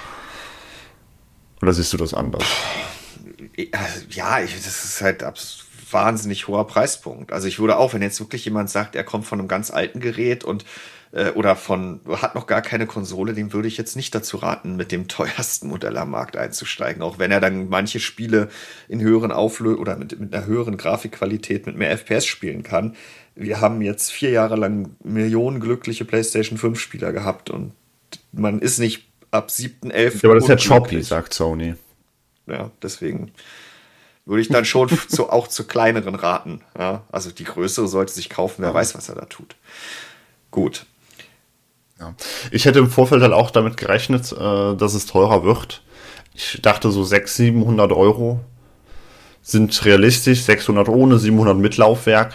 Oder siehst du das anders? Ja, das ist halt wahnsinnig hoher Preispunkt. Also ich würde auch, wenn jetzt wirklich jemand sagt, er kommt von einem ganz alten Gerät und oder hat noch gar keine Konsole, dem würde ich jetzt nicht dazu raten, mit dem teuersten Modell am Markt einzusteigen. Auch wenn er dann manche Spiele in höheren oder mit einer höheren Grafikqualität, mit mehr FPS spielen kann. Wir haben jetzt 4 Jahre lang Millionen glückliche PlayStation 5 Spieler gehabt und man ist nicht ab 7.11. Ja, aber das ist ja choppy, sagt Sony. Ja, deswegen würde ich dann schon auch zu kleineren raten. Ja? Also die größere sollte sich kaufen, wer weiß, was er da tut. Gut. Ja. Ich hätte im Vorfeld halt auch damit gerechnet, dass es teurer wird. Ich dachte so 600-700 Euro sind realistisch, 600 ohne, 700 mit Laufwerk.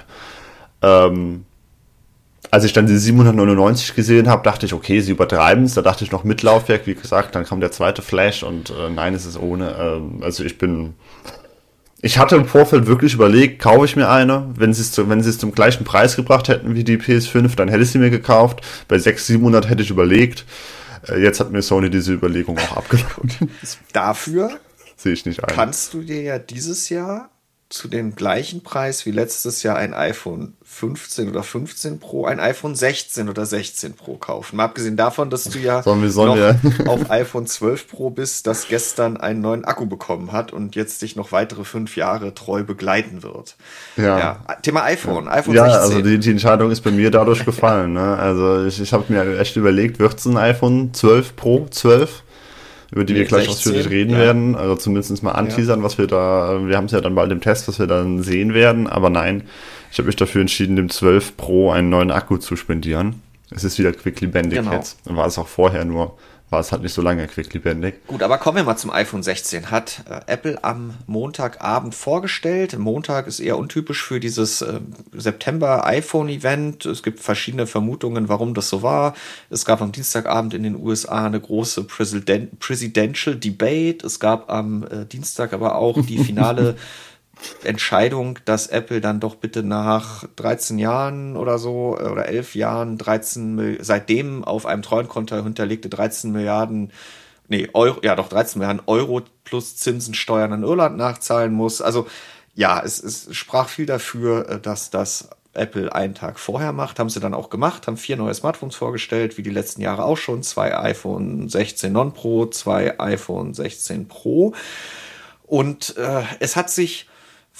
Als ich dann die 799 gesehen habe, dachte ich, okay, sie übertreiben es. Da dachte ich noch mit Laufwerk, wie gesagt, dann kam der zweite Flash und nein, es ist ohne. Also ich hatte im Vorfeld wirklich überlegt, kaufe ich mir eine. Wenn sie es zum gleichen Preis gebracht hätten wie die PS5, dann hätte ich sie mir gekauft. Bei 600-700 hätte ich überlegt. Jetzt hat mir Sony diese Überlegung auch abgelaunt. Dafür sehe ich nicht ein. Kannst du dir ja dieses Jahr zu dem gleichen Preis wie letztes Jahr ein iPhone 15 oder 15 Pro, ein iPhone 16 oder 16 Pro kaufen. Mal abgesehen davon, dass du ja noch auf iPhone 12 Pro bist, das gestern einen neuen Akku bekommen hat und jetzt dich noch weitere 5 Jahre treu begleiten wird. Ja. Thema iPhone, iPhone 16. Ja, also die Entscheidung ist bei mir dadurch gefallen. Ne? Also ich habe mir echt überlegt, wird es ein iPhone 12 Pro 12? Über die wir gleich ausführlich reden werden, also zumindest mal anteasern, wir haben es ja dann bald im Test, was wir dann sehen werden, aber nein, ich habe mich dafür entschieden, dem 12 Pro einen neuen Akku zu spendieren. Es ist wieder quicklebendig jetzt, dann war es auch vorher nur, war es halt nicht so lange quicklebendig. Gut, aber kommen wir mal zum iPhone 16. Hat Apple am Montagabend vorgestellt. Montag ist eher untypisch für dieses September-iPhone-Event. Es gibt verschiedene Vermutungen, warum das so war. Es gab am Dienstagabend in den USA eine große Presidential Debate. Es gab am Dienstag aber auch die finale Entscheidung, dass Apple dann doch bitte nach 13 Jahren oder so oder 11 Jahren seitdem auf einem Treuhandkonto hinterlegte 13 Milliarden Euro plus Zinsen, Steuern an Irland nachzahlen muss. Also ja, es sprach viel dafür, dass das Apple einen Tag vorher macht. Haben sie dann auch gemacht, haben 4 neue Smartphones vorgestellt, wie die letzten Jahre auch schon. 2 iPhone 16 Non Pro, 2 iPhone 16 Pro. Und es hat sich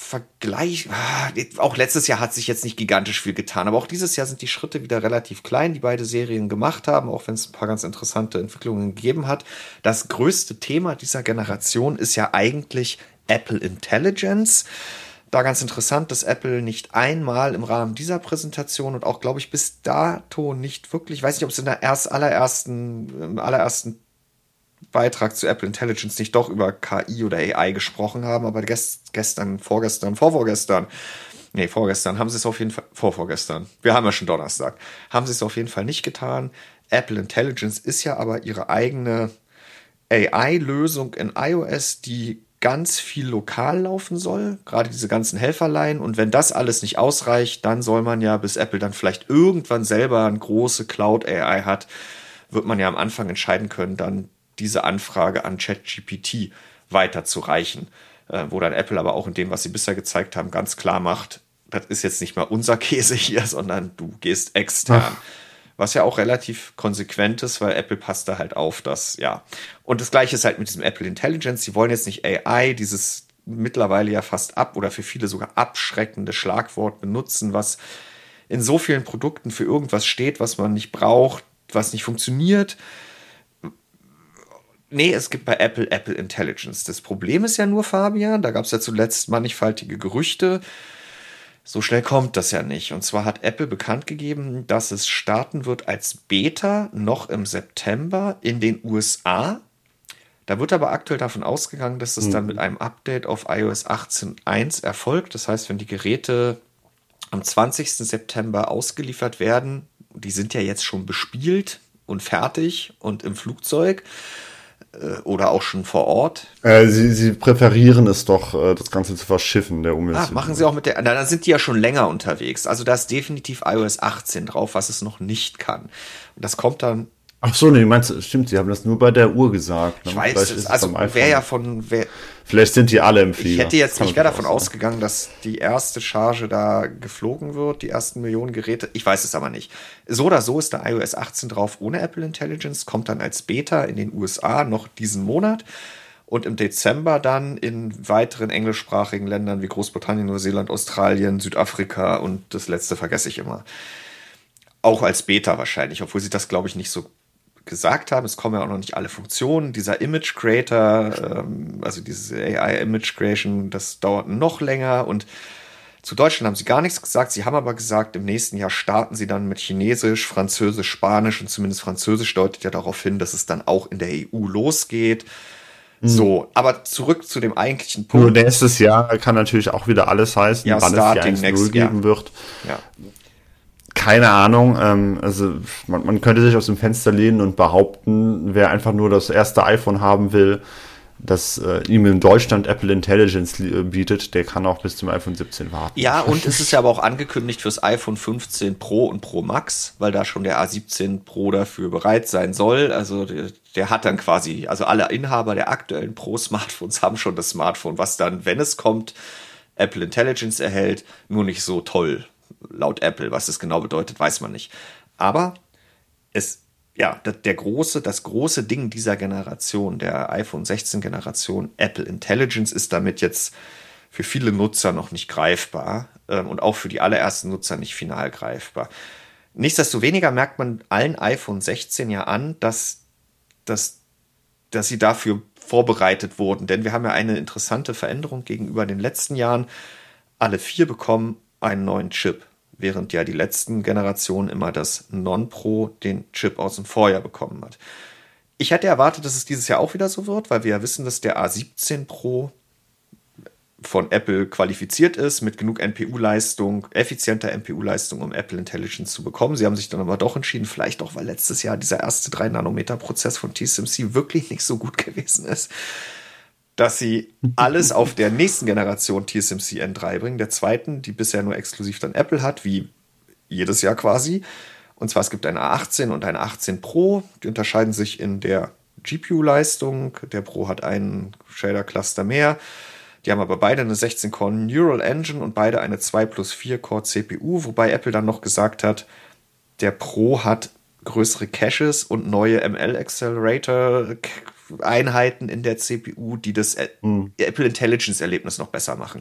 auch letztes Jahr hat sich jetzt nicht gigantisch viel getan, aber auch dieses Jahr sind die Schritte wieder relativ klein, die beide Serien gemacht haben, auch wenn es ein paar ganz interessante Entwicklungen gegeben hat. Das größte Thema dieser Generation ist ja eigentlich Apple Intelligence. Da ganz interessant, dass Apple nicht einmal im Rahmen dieser Präsentation und auch, glaube ich, bis dato nicht wirklich, ich weiß nicht, ob es in der allerersten Beitrag zu Apple Intelligence nicht doch über KI oder AI gesprochen haben, aber vorvorgestern haben sie es auf jeden Fall, vorvorgestern, wir haben ja schon Donnerstag, haben sie es auf jeden Fall nicht getan. Apple Intelligence ist ja aber ihre eigene AI-Lösung in iOS, die ganz viel lokal laufen soll, gerade diese ganzen Helferlein, und wenn das alles nicht ausreicht, dann soll man ja, bis Apple dann vielleicht irgendwann selber eine große Cloud-AI hat, wird man ja am Anfang entscheiden können, dann diese Anfrage an ChatGPT weiterzureichen, wo dann Apple aber auch in dem, was sie bisher gezeigt haben, ganz klar macht, das ist jetzt nicht mal unser Käse hier, sondern du gehst extern. Was ja auch relativ konsequent ist, weil Apple passt da halt auf, dass, ja. Und das Gleiche ist halt mit diesem Apple Intelligence. Sie wollen jetzt nicht AI, dieses mittlerweile ja fast oder für viele sogar abschreckende Schlagwort benutzen, was in so vielen Produkten für irgendwas steht, was man nicht braucht, was nicht funktioniert. Nee, es gibt bei Apple Intelligence. Das Problem ist ja nur, Fabian, da gab es ja zuletzt mannigfaltige Gerüchte. So schnell kommt das ja nicht. Und zwar hat Apple bekannt gegeben, dass es starten wird als Beta noch im September in den USA. Da wird aber aktuell davon ausgegangen, dass es dann mit einem Update auf iOS 18.1 erfolgt. Das heißt, wenn die Geräte am 20. September ausgeliefert werden, die sind ja jetzt schon bespielt und fertig und im Flugzeug, oder auch schon vor Ort? Sie präferieren es doch, das Ganze zu verschiffen, der Umwelt. Machen sie auch mit der, dann sind die ja schon länger unterwegs. Also da ist definitiv iOS 18 drauf, was es noch nicht kann. Und das kommt dann. Ach so, nee, meinst du, stimmt, sie haben das nur bei der Uhr gesagt. Ne? Ich weiß es, also vielleicht sind die alle im Flieger. Ich wäre davon ausgegangen, dass die erste Charge da geflogen wird, die ersten Millionen Geräte. Ich weiß es aber nicht. So oder so ist da iOS 18 drauf ohne Apple Intelligence, kommt dann als Beta in den USA noch diesen Monat und im Dezember dann in weiteren englischsprachigen Ländern wie Großbritannien, Neuseeland, Australien, Südafrika und das letzte vergesse ich immer. Auch als Beta wahrscheinlich, obwohl sie das, glaube ich, nicht so gesagt haben, es kommen ja auch noch nicht alle Funktionen. Dieser Image Creator, also diese AI Image Creation, das dauert noch länger und zu Deutschland haben sie gar nichts gesagt. Sie haben aber gesagt, im nächsten Jahr starten sie dann mit Chinesisch, Französisch, Spanisch und zumindest Französisch deutet ja darauf hin, dass es dann auch in der EU losgeht. So, aber zurück zu dem eigentlichen Punkt. Nur nächstes Jahr kann natürlich auch wieder alles heißen, ja, wann es die 1.0 geben wird. Ja. Keine Ahnung, also man könnte sich aus dem Fenster lehnen und behaupten, wer einfach nur das erste iPhone haben will, das ihm in Deutschland Apple Intelligence bietet, der kann auch bis zum iPhone 17 warten. Ja, und es ist ja aber auch angekündigt fürs iPhone 15 Pro und Pro Max, weil da schon der A17 Pro dafür bereit sein soll. Also der hat dann quasi, also alle Inhaber der aktuellen Pro-Smartphones haben schon das Smartphone, was dann, wenn es kommt, Apple Intelligence erhält, nur nicht so toll. Laut Apple, was das genau bedeutet, weiß man nicht. Aber das große Ding dieser Generation, der iPhone 16 Generation, Apple Intelligence, ist damit jetzt für viele Nutzer noch nicht greifbar und auch für die allerersten Nutzer nicht final greifbar. Nichtsdestoweniger merkt man allen iPhone 16 ja an, dass sie dafür vorbereitet wurden, denn wir haben ja eine interessante Veränderung gegenüber den letzten Jahren. Alle 4 bekommen einen neuen Chip, während ja die letzten Generationen immer das Non-Pro den Chip aus dem Vorjahr bekommen hat. Ich hätte erwartet, dass es dieses Jahr auch wieder so wird, weil wir ja wissen, dass der A17 Pro von Apple qualifiziert ist, mit genug NPU-Leistung, effizienter NPU-Leistung, um Apple Intelligence zu bekommen. Sie haben sich dann aber doch entschieden, vielleicht auch, weil letztes Jahr dieser erste 3-Nanometer-Prozess von TSMC wirklich nicht so gut gewesen ist, dass sie alles auf der nächsten Generation TSMC N3 bringen, der zweiten, die bisher nur exklusiv dann Apple hat, wie jedes Jahr quasi. Und zwar, es gibt eine A18 und eine A18 Pro, die unterscheiden sich in der GPU-Leistung. Der Pro hat einen Shader-Cluster mehr. Die haben aber beide eine 16-Core Neural Engine und beide eine 2+4-Core CPU, wobei Apple dann noch gesagt hat, der Pro hat größere Caches und neue ML-Accelerator-Einheiten in der CPU, die das Apple Intelligence-Erlebnis noch besser machen.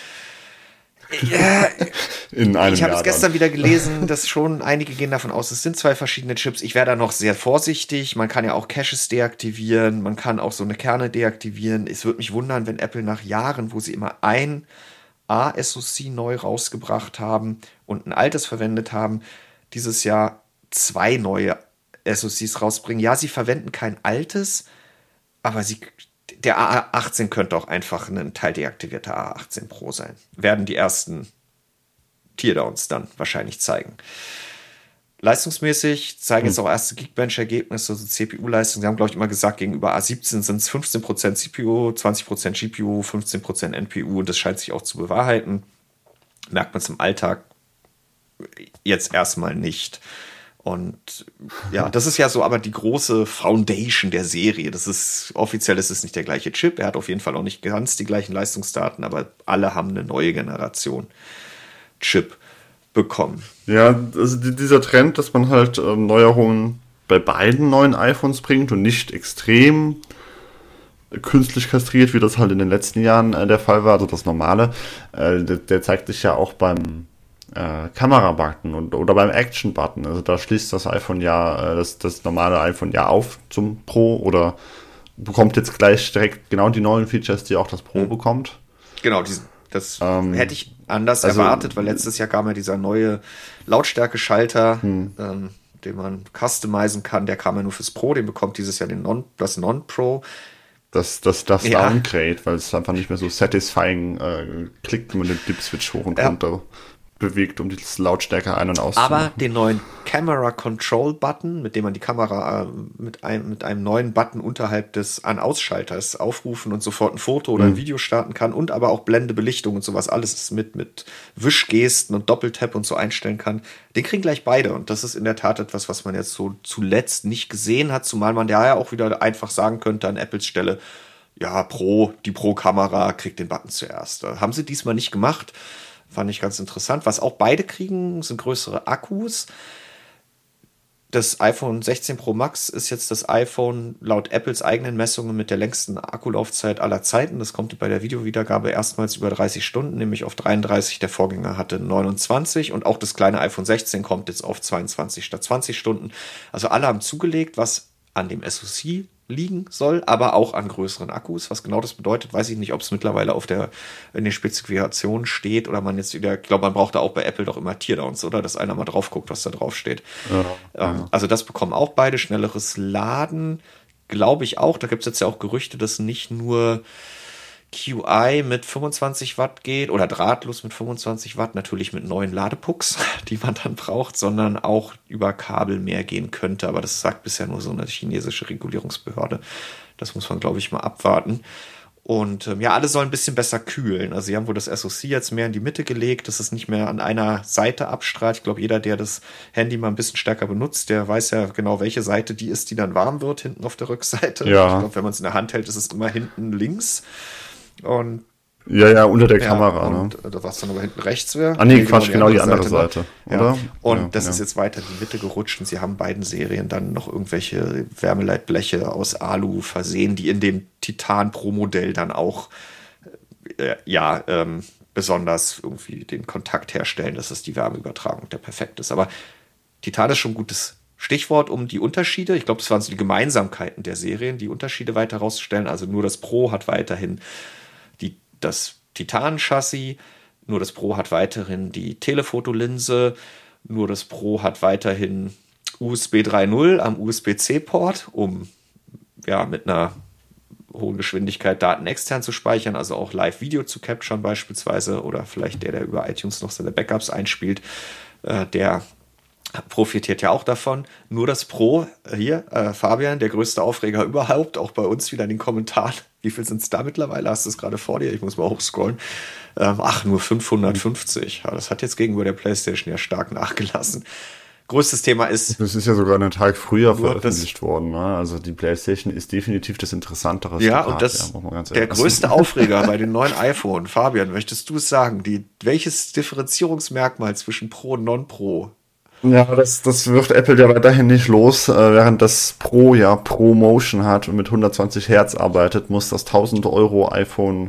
Ich habe es gestern wieder gelesen, dass schon einige gehen davon aus, es sind 2 verschiedene Chips. Ich wäre da noch sehr vorsichtig. Man kann ja auch Caches deaktivieren, man kann auch so eine Kerne deaktivieren. Es würde mich wundern, wenn Apple nach Jahren, wo sie immer ein A-SoC neu rausgebracht haben und ein altes verwendet haben, dieses Jahr 2 neue SoCs rausbringen. Ja, sie verwenden kein altes, aber der A18 könnte auch einfach ein teildeaktivierter A18 Pro sein. Werden die ersten Teardowns dann wahrscheinlich zeigen. Leistungsmäßig zeigen jetzt auch erste Geekbench-Ergebnisse, also CPU-Leistung. Sie haben, glaube ich, immer gesagt, gegenüber A17 sind es 15% CPU, 20% GPU, 15% NPU und das scheint sich auch zu bewahrheiten. Merkt man es im Alltag jetzt erstmal nicht. Und ja, das ist ja so aber die große Foundation der Serie. Offiziell ist es nicht der gleiche Chip. Er hat auf jeden Fall auch nicht ganz die gleichen Leistungsdaten, aber alle haben eine neue Generation Chip bekommen. Ja, also dieser Trend, dass man halt Neuerungen bei beiden neuen iPhones bringt und nicht extrem künstlich kastriert, wie das halt in den letzten Jahren der Fall war, also das Normale, der zeigt sich ja auch beim Kamera-Button oder beim Action-Button. Also da schließt das iPhone ja, das normale iPhone ja auf zum Pro oder bekommt jetzt gleich direkt genau die neuen Features, die auch das Pro bekommt. Genau, das hätte ich anders erwartet, weil letztes Jahr kam ja dieser neue Lautstärke-Schalter, den man customizen kann. Der kam ja nur fürs Pro, den bekommt dieses Jahr das Non-Pro. Das Downgrade, weil es einfach nicht mehr so satisfying klickt, wenn man den Dip-Switch hoch und runter bewegt, um die Lautstärke ein- und auszumachen. Aber den neuen Camera Control Button, mit dem man die Kamera mit einem neuen Button unterhalb des An-Ausschalters aufrufen und sofort ein Foto oder ein Video starten kann und aber auch Blende, Belichtung und sowas alles mit Wischgesten und Doppeltap und so einstellen kann, den kriegen gleich beide. Und das ist in der Tat etwas, was man jetzt so zuletzt nicht gesehen hat, zumal man ja auch wieder einfach sagen könnte an Apples Stelle, ja, die Pro-Kamera kriegt den Button zuerst. Haben sie diesmal nicht gemacht. Fand ich ganz interessant. Was auch beide kriegen, sind größere Akkus. Das iPhone 16 Pro Max ist jetzt das iPhone laut Apples eigenen Messungen mit der längsten Akkulaufzeit aller Zeiten. Das kommt bei der Videowiedergabe erstmals über 30 Stunden, nämlich auf 33. Der Vorgänger hatte 29. Und auch das kleine iPhone 16 kommt jetzt auf 22 statt 20 Stunden. Also alle haben zugelegt, was an dem SoC liegen soll, aber auch an größeren Akkus. Was genau das bedeutet, weiß ich nicht, ob es mittlerweile in den Spezifikationen steht oder man jetzt wieder, ich glaube, man braucht da auch bei Apple doch immer Teardowns, oder? Dass einer mal drauf guckt, was da drauf steht. Ja. Also das bekommen auch beide. Schnelleres Laden, glaube ich auch. Da gibt es jetzt ja auch Gerüchte, dass nicht nur QI mit 25 Watt geht oder drahtlos mit 25 Watt, natürlich mit neuen Ladepucks, die man dann braucht, sondern auch über Kabel mehr gehen könnte. Aber das sagt bisher nur so eine chinesische Regulierungsbehörde. Das muss man, glaube ich, mal abwarten. Und alle sollen ein bisschen besser kühlen. Also sie haben wohl das SoC jetzt mehr in die Mitte gelegt, dass es nicht mehr an einer Seite abstrahlt. Ich glaube, jeder, der das Handy mal ein bisschen stärker benutzt, der weiß ja genau, welche Seite die ist, die dann warm wird, hinten auf der Rückseite. Ja. Ich glaube, wenn man es in der Hand hält, ist es immer hinten links. Und ja, unter der Kamera. Und was dann aber hinten rechts wäre. Quatsch, genau die andere Seite. Oder? Ja. Und das ist jetzt weiter in die Mitte gerutscht und sie haben beiden Serien dann noch irgendwelche Wärmeleitbleche aus Alu versehen, die in dem Titan Pro Modell dann auch besonders irgendwie den Kontakt herstellen, dass es die Wärmeübertragung der perfekt ist. Aber Titan ist schon ein gutes Stichwort um die Unterschiede. Ich glaube, das waren so die Gemeinsamkeiten der Serien, die Unterschiede weiter herauszustellen. Also nur das Pro hat weiterhin das Titan-Chassis, nur das Pro hat weiterhin die Telefotolinse, nur das Pro hat weiterhin USB 3.0 am USB-C-Port, um mit einer hohen Geschwindigkeit Daten extern zu speichern, also auch Live-Video zu capturen beispielsweise, oder vielleicht der über iTunes noch seine Backups einspielt, der profitiert ja auch davon. Nur das Pro, hier, Fabian, der größte Aufreger überhaupt, auch bei uns wieder in den Kommentaren. Wie viel sind es da mittlerweile? Hast du es gerade vor dir? Ich muss mal hochscrollen. Nur 550. Ja, das hat jetzt gegenüber der PlayStation ja stark nachgelassen. Größtes Thema ist... Das ist ja sogar einen Tag früher veröffentlicht worden. Ne? Also die PlayStation ist definitiv das Interessantere. Ja, und das der größte Aufreger bei den neuen iPhone. Fabian, möchtest du es sagen? Welches Differenzierungsmerkmal zwischen Pro und Non-Pro? Ja, das wird Apple ja weiterhin nicht los. Während das Pro ja ProMotion hat und mit 120 Hertz arbeitet, muss das 1000 Euro iPhone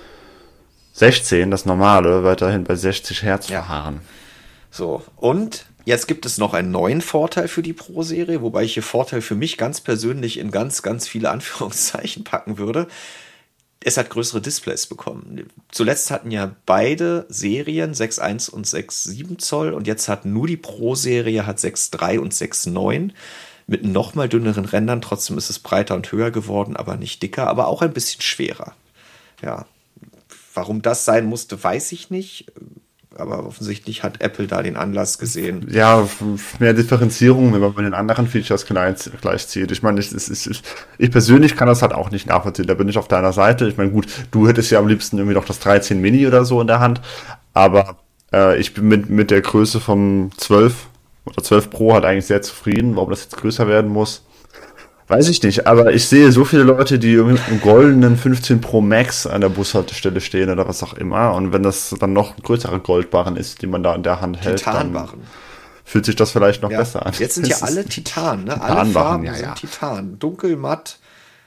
16, das normale, weiterhin bei 60 Hertz verharren. So, und jetzt gibt es noch einen neuen Vorteil für die Pro-Serie, wobei ich hier Vorteil für mich ganz persönlich in ganz, ganz viele Anführungszeichen packen würde. Es hat größere Displays bekommen. Zuletzt hatten ja beide Serien 6,1 und 6,7 Zoll und jetzt hat nur die Pro-Serie 6,3 und 6,9 mit nochmal dünneren Rändern. Trotzdem ist es breiter und höher geworden, aber nicht dicker, aber auch ein bisschen schwerer. Ja, warum das sein musste, weiß ich nicht. Aber offensichtlich hat Apple da den Anlass gesehen. Ja, mehr Differenzierung, wenn man mit den anderen Features gleichzieht. Ich meine, ich persönlich kann das halt auch nicht nachvollziehen. Da bin ich auf deiner Seite. Ich meine, gut, du hättest ja am liebsten irgendwie noch das 13 Mini oder so in der Hand. Aber ich bin mit der Größe vom 12 oder 12 Pro halt eigentlich sehr zufrieden. Warum das jetzt größer werden muss, weiß ich nicht, aber ich sehe so viele Leute, die mit einem goldenen 15 Pro Max an der Bushaltestelle stehen oder was auch immer. Und wenn das dann noch ein größerer Goldbarren ist, die man da in der Hand hält, dann fühlt sich das vielleicht noch besser an. Jetzt sind ja alle Titan, ne? Alle Farben sind Titan. Dunkel, matt,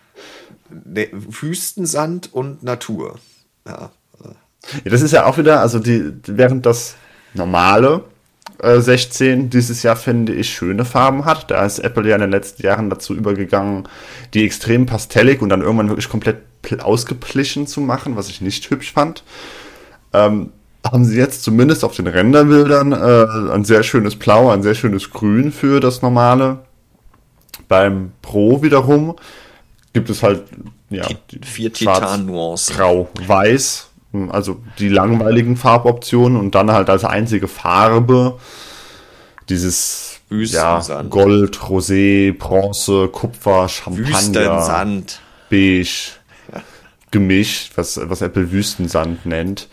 Wüstensand und Natur. Ja, das ist ja auch wieder, also während das normale 16 dieses Jahr, finde ich, schöne Farben hat. Da ist Apple ja in den letzten Jahren dazu übergegangen, die extrem pastellig und dann irgendwann wirklich komplett ausgeplichen zu machen, was ich nicht hübsch fand. Haben sie jetzt zumindest auf den Renderbildern ein sehr schönes Blau, ein sehr schönes Grün für das normale. Beim Pro wiederum gibt es halt 4 Titan-Nuancen. Grau, Weiß, Also die langweiligen Farboptionen und dann halt als einzige Farbe dieses Gold, Rosé, Bronze, Kupfer, Champagner, Wüstensand, Beige, Gemisch, was Apple Wüstensand nennt.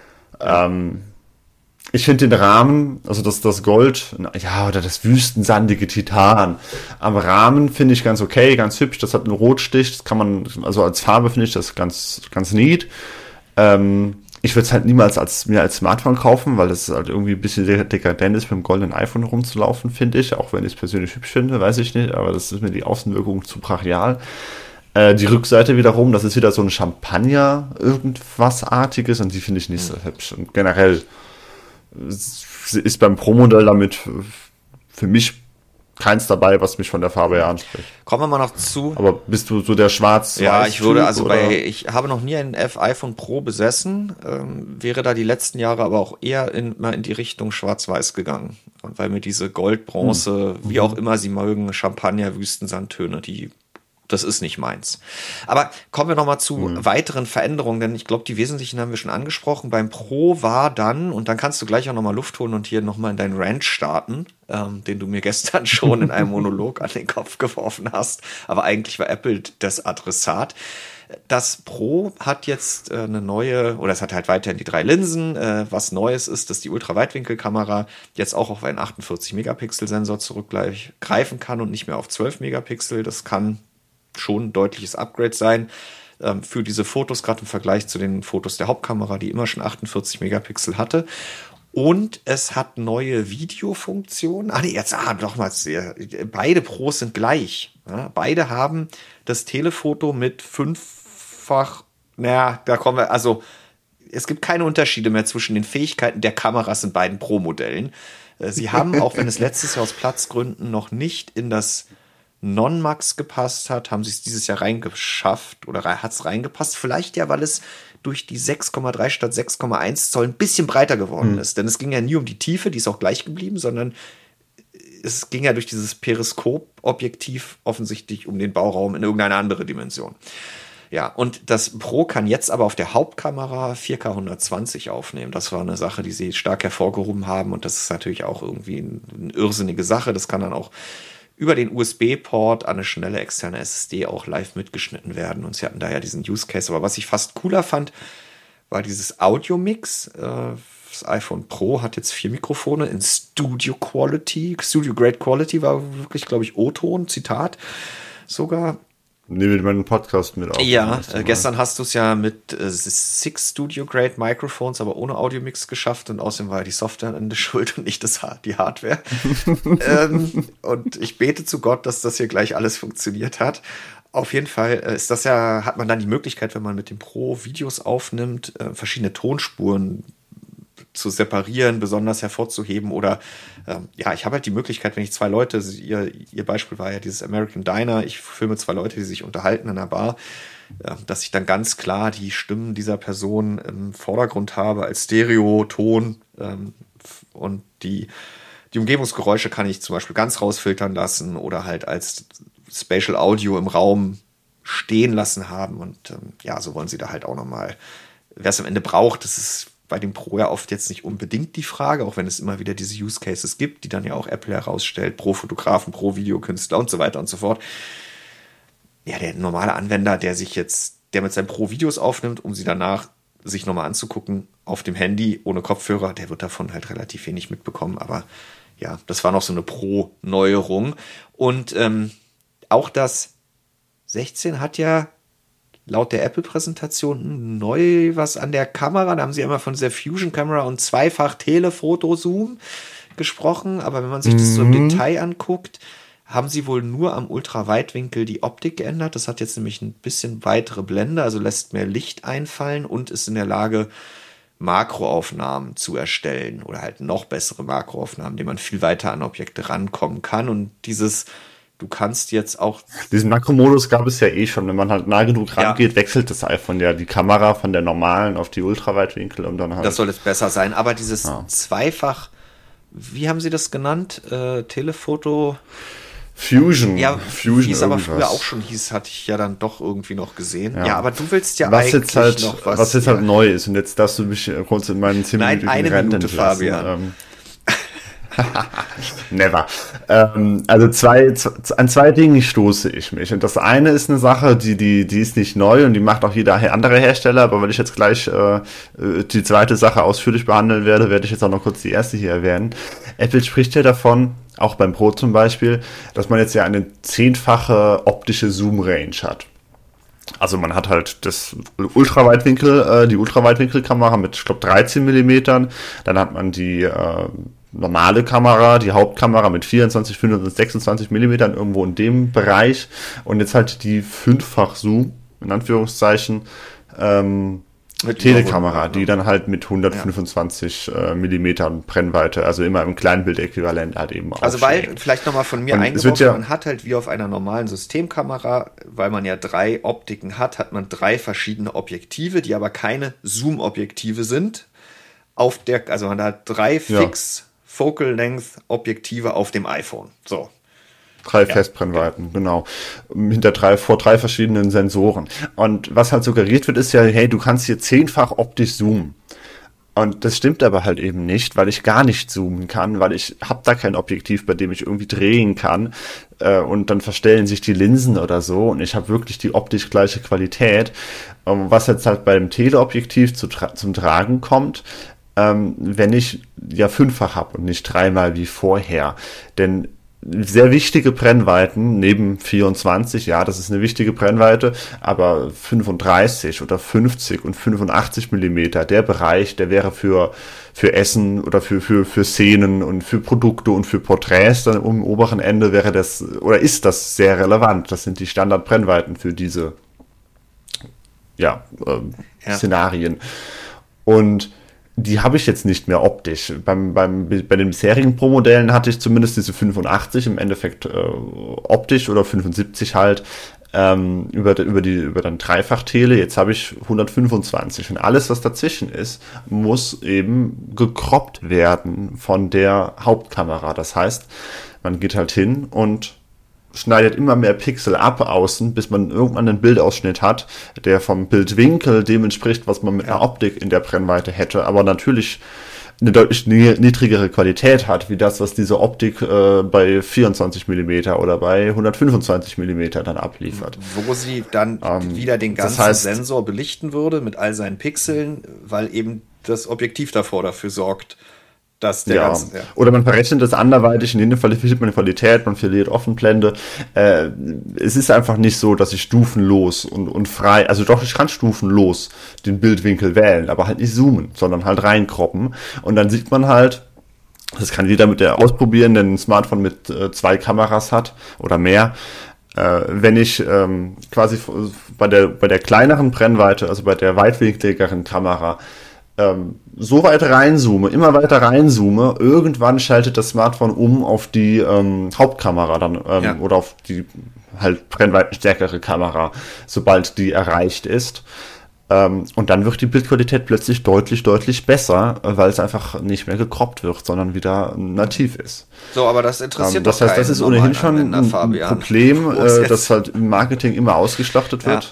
Ich finde den Rahmen, also das Gold, oder das wüstensandige Titan, am Rahmen finde ich ganz okay, ganz hübsch. Das hat einen Rotstich, das kann man, also als Farbe finde ich das ganz, ganz neat. Ich würde es halt niemals mir als Smartphone kaufen, weil das halt irgendwie ein bisschen dekadent ist, mit dem goldenen iPhone rumzulaufen, finde ich. Auch wenn ich es persönlich hübsch finde, weiß ich nicht, aber das ist mir die Außenwirkung zu brachial. Die Rückseite wiederum, das ist wieder so ein Champagner, irgendwasartiges, und die finde ich nicht so hübsch. Und generell ist beim Pro-Modell damit für mich keins dabei, was mich von der Farbe her anspricht. Kommen wir mal noch zu. Aber bist du so der Schwarz-Weiß-Typ? Ja, ich würde, also ich habe noch nie ein iPhone Pro besessen, wäre da die letzten Jahre aber auch eher mal in die Richtung Schwarz-Weiß gegangen. Und weil mir diese Gold, Bronze, wie auch immer sie mögen, Champagner, Wüstensandtöne, das ist nicht meins. Aber kommen wir noch mal zu weiteren Veränderungen, denn ich glaube, die wesentlichen haben wir schon angesprochen. Beim Pro war dann, und dann kannst du gleich auch noch mal Luft holen und hier noch mal in deinen Rant starten, den du mir gestern schon in einem Monolog an den Kopf geworfen hast. Aber eigentlich war Apple das Adressat. Das Pro hat jetzt eine neue, oder es hat halt weiterhin die 3 Linsen. Was Neues ist, dass die Ultraweitwinkelkamera jetzt auch auf einen 48-Megapixel-Sensor zurückgreifen kann und nicht mehr auf 12 Megapixel. Das kann schon ein deutliches Upgrade sein für diese Fotos, gerade im Vergleich zu den Fotos der Hauptkamera, die immer schon 48 Megapixel hatte. Und es hat neue Videofunktionen. Beide Pros sind gleich. Ja, beide haben das Telefoto mit 5-fach, es gibt keine Unterschiede mehr zwischen den Fähigkeiten der Kameras in beiden Pro-Modellen. Sie haben, auch wenn es letztes Jahr aus Platzgründen noch nicht in das Non-Max gepasst hat, haben sie es dieses Jahr reingeschafft oder hat es reingepasst. Vielleicht ja, weil es durch die 6,3 statt 6,1 Zoll ein bisschen breiter geworden ist. Denn es ging ja nie um die Tiefe, die ist auch gleich geblieben, sondern es ging ja durch dieses Periskop-Objektiv offensichtlich um den Bauraum in irgendeine andere Dimension. Ja, und das Pro kann jetzt aber auf der Hauptkamera 4K 120 aufnehmen. Das war eine Sache, die sie stark hervorgehoben haben, und das ist natürlich auch irgendwie eine irrsinnige Sache. Das kann dann auch über den USB-Port an eine schnelle externe SSD auch live mitgeschnitten werden. Und sie hatten da ja diesen Use Case. Aber was ich fast cooler fand, war dieses Audio-Mix. Das iPhone Pro hat jetzt 4 Mikrofone in Studio Quality. Studio Grade Quality war wirklich, glaube ich, O-Ton, Zitat sogar. Nehme meinen Podcast mit auf. Ja, gestern hast du es ja mit 6 Studio Grade Microphones, aber ohne Audio-Mix geschafft, und außerdem war die Software am Ende schuld und nicht die Hardware. Und ich bete zu Gott, dass das hier gleich alles funktioniert hat. Auf jeden Fall hat man dann die Möglichkeit, wenn man mit dem Pro Videos aufnimmt, verschiedene Tonspuren zu separieren, besonders hervorzuheben, oder ich habe halt die Möglichkeit, wenn ich 2 Leute, ihr Beispiel war ja dieses American Diner, ich filme 2 Leute, die sich unterhalten in einer Bar, dass ich dann ganz klar die Stimmen dieser Person im Vordergrund habe als Stereo-Ton, und die Umgebungsgeräusche kann ich zum Beispiel ganz rausfiltern lassen oder halt als Spatial Audio im Raum stehen lassen haben, und so wollen sie da halt auch nochmal, wer es am Ende braucht, das ist bei dem Pro ja oft jetzt nicht unbedingt die Frage, auch wenn es immer wieder diese Use Cases gibt, die dann ja auch Apple herausstellt, pro Fotografen, pro Videokünstler und so weiter und so fort. Ja, der normale Anwender, der mit seinem Pro Videos aufnimmt, um sie danach sich nochmal anzugucken auf dem Handy ohne Kopfhörer, der wird davon halt relativ wenig mitbekommen. Aber ja, das war noch so eine Pro-Neuerung. Und auch das 16 hat ja laut der Apple-Präsentation neu was an der Kamera. Da haben sie immer von dieser Fusion-Kamera und zweifach Telefoto-Zoom gesprochen. Aber wenn man sich das so im Detail anguckt, haben sie wohl nur am Ultraweitwinkel die Optik geändert. Das hat jetzt nämlich ein bisschen weitere Blende, also lässt mehr Licht einfallen und ist in der Lage, Makroaufnahmen zu erstellen oder halt noch bessere Makroaufnahmen, denen man viel weiter an Objekte rankommen kann. Und du kannst jetzt auch... Diesen Makromodus gab es ja eh schon. Wenn man halt nah genug rangeht, wechselt das iPhone ja die Kamera von der normalen auf die Ultraweitwinkel und dann halt... Das soll jetzt besser sein. Aber dieses zweifach, wie haben sie das genannt? Telefoto... Fusion hieß aber irgendwas. früher auch schon hatte ich ja dann doch irgendwie noch gesehen. Ja. Ja, aber du willst ja was eigentlich jetzt halt, noch was jetzt halt neu ist. Und jetzt darfst du mich kurz in meinen 10 Nein, Minuten eine Rente Minute, entlassen. Fabian. Never. Also an zwei Dingen stoße ich mich. Und das eine ist eine Sache, die ist nicht neu und die macht auch jeder andere Hersteller, aber weil ich jetzt gleich die zweite Sache ausführlich behandeln werde ich jetzt auch noch kurz die erste hier erwähnen. Apple spricht ja davon, auch beim Pro zum Beispiel, dass man jetzt ja eine 10-fache optische Zoom-Range hat. Also man hat halt das die Ultraweitwinkelkamera mit, ich glaube, 13 Millimetern. Dann hat man die normale Kamera, die Hauptkamera mit 24, 25, 26 Millimetern irgendwo in dem Bereich. Und jetzt halt die 5-fach Zoom, in Anführungszeichen, Telekamera, die dann halt mit 125 Millimetern Brennweite, also immer im Kleinbildäquivalent halt eben Also weil, vielleicht nochmal von mir eingeworfen, man hat halt wie auf einer normalen Systemkamera, weil man ja 3 Optiken hat man 3 verschiedene Objektive, die aber keine Zoom-Objektive sind. Also man hat 3 fix Focal Length Objektive auf dem iPhone. So. 3 Festbrennweiten, genau. Vor 3 verschiedenen Sensoren. Und was halt suggeriert wird, ist ja, hey, du kannst hier 10-fach optisch zoomen. Und das stimmt aber halt eben nicht, weil ich gar nicht zoomen kann, weil ich habe da kein Objektiv, bei dem ich irgendwie drehen kann und dann verstellen sich die Linsen oder so und ich habe wirklich die optisch gleiche Qualität. Was jetzt halt beim Teleobjektiv zum Tragen kommt, wenn ich ja 5-fach habe und nicht 3-mal wie vorher. Denn sehr wichtige Brennweiten, neben 24, ja, das ist eine wichtige Brennweite, aber 35 oder 50 und 85 Millimeter, der Bereich, der wäre für Essen oder für Szenen und für Produkte und für Porträts, dann am oberen Ende wäre das, oder ist das sehr relevant. Das sind die Standardbrennweiten für diese, Szenarien. Und die habe ich jetzt nicht mehr optisch. Bei den bisherigen Pro-Modellen hatte ich zumindest diese 85 im Endeffekt optisch oder 75 halt über dann Dreifach-Tele. Jetzt habe ich 125 und alles, was dazwischen ist, muss eben gekroppt werden von der Hauptkamera. Das heißt, man geht halt hin und schneidet immer mehr Pixel ab außen, bis man irgendwann einen Bildausschnitt hat, der vom Bildwinkel dem entspricht, was man mit einer Optik in der Brennweite hätte, aber natürlich eine deutlich niedrigere Qualität hat, wie das, was diese Optik bei 24 mm oder bei 125 mm dann abliefert. Wo sie dann wieder den ganzen Sensor belichten würde mit all seinen Pixeln, weil eben das Objektiv dafür sorgt, dass der ganze, Oder man verrechnet das anderweitig, in dem Fall verliert man Qualität, man verliert Offenblende. Es ist einfach nicht so, dass ich stufenlos und frei, also doch, ich kann stufenlos den Bildwinkel wählen, aber halt nicht zoomen, sondern halt reinkroppen. Und dann sieht man halt, das kann jeder mit der ausprobieren, der ein Smartphone mit 2 Kameras hat oder mehr. Wenn ich quasi bei der kleineren Brennweite, also bei der weitwinkligeren Kamera, so weit reinzoome, immer weiter reinzoome, irgendwann schaltet das Smartphone um auf die Hauptkamera dann oder auf die halt brennweitenstärkere Kamera, sobald die erreicht ist. Und dann wird die Bildqualität plötzlich deutlich, deutlich besser, weil es einfach nicht mehr gekroppt wird, sondern wieder nativ ist. So, aber das interessiert das heißt, das ist ohnehin schon ein Problem, das halt im Marketing immer ausgeschlachtet wird.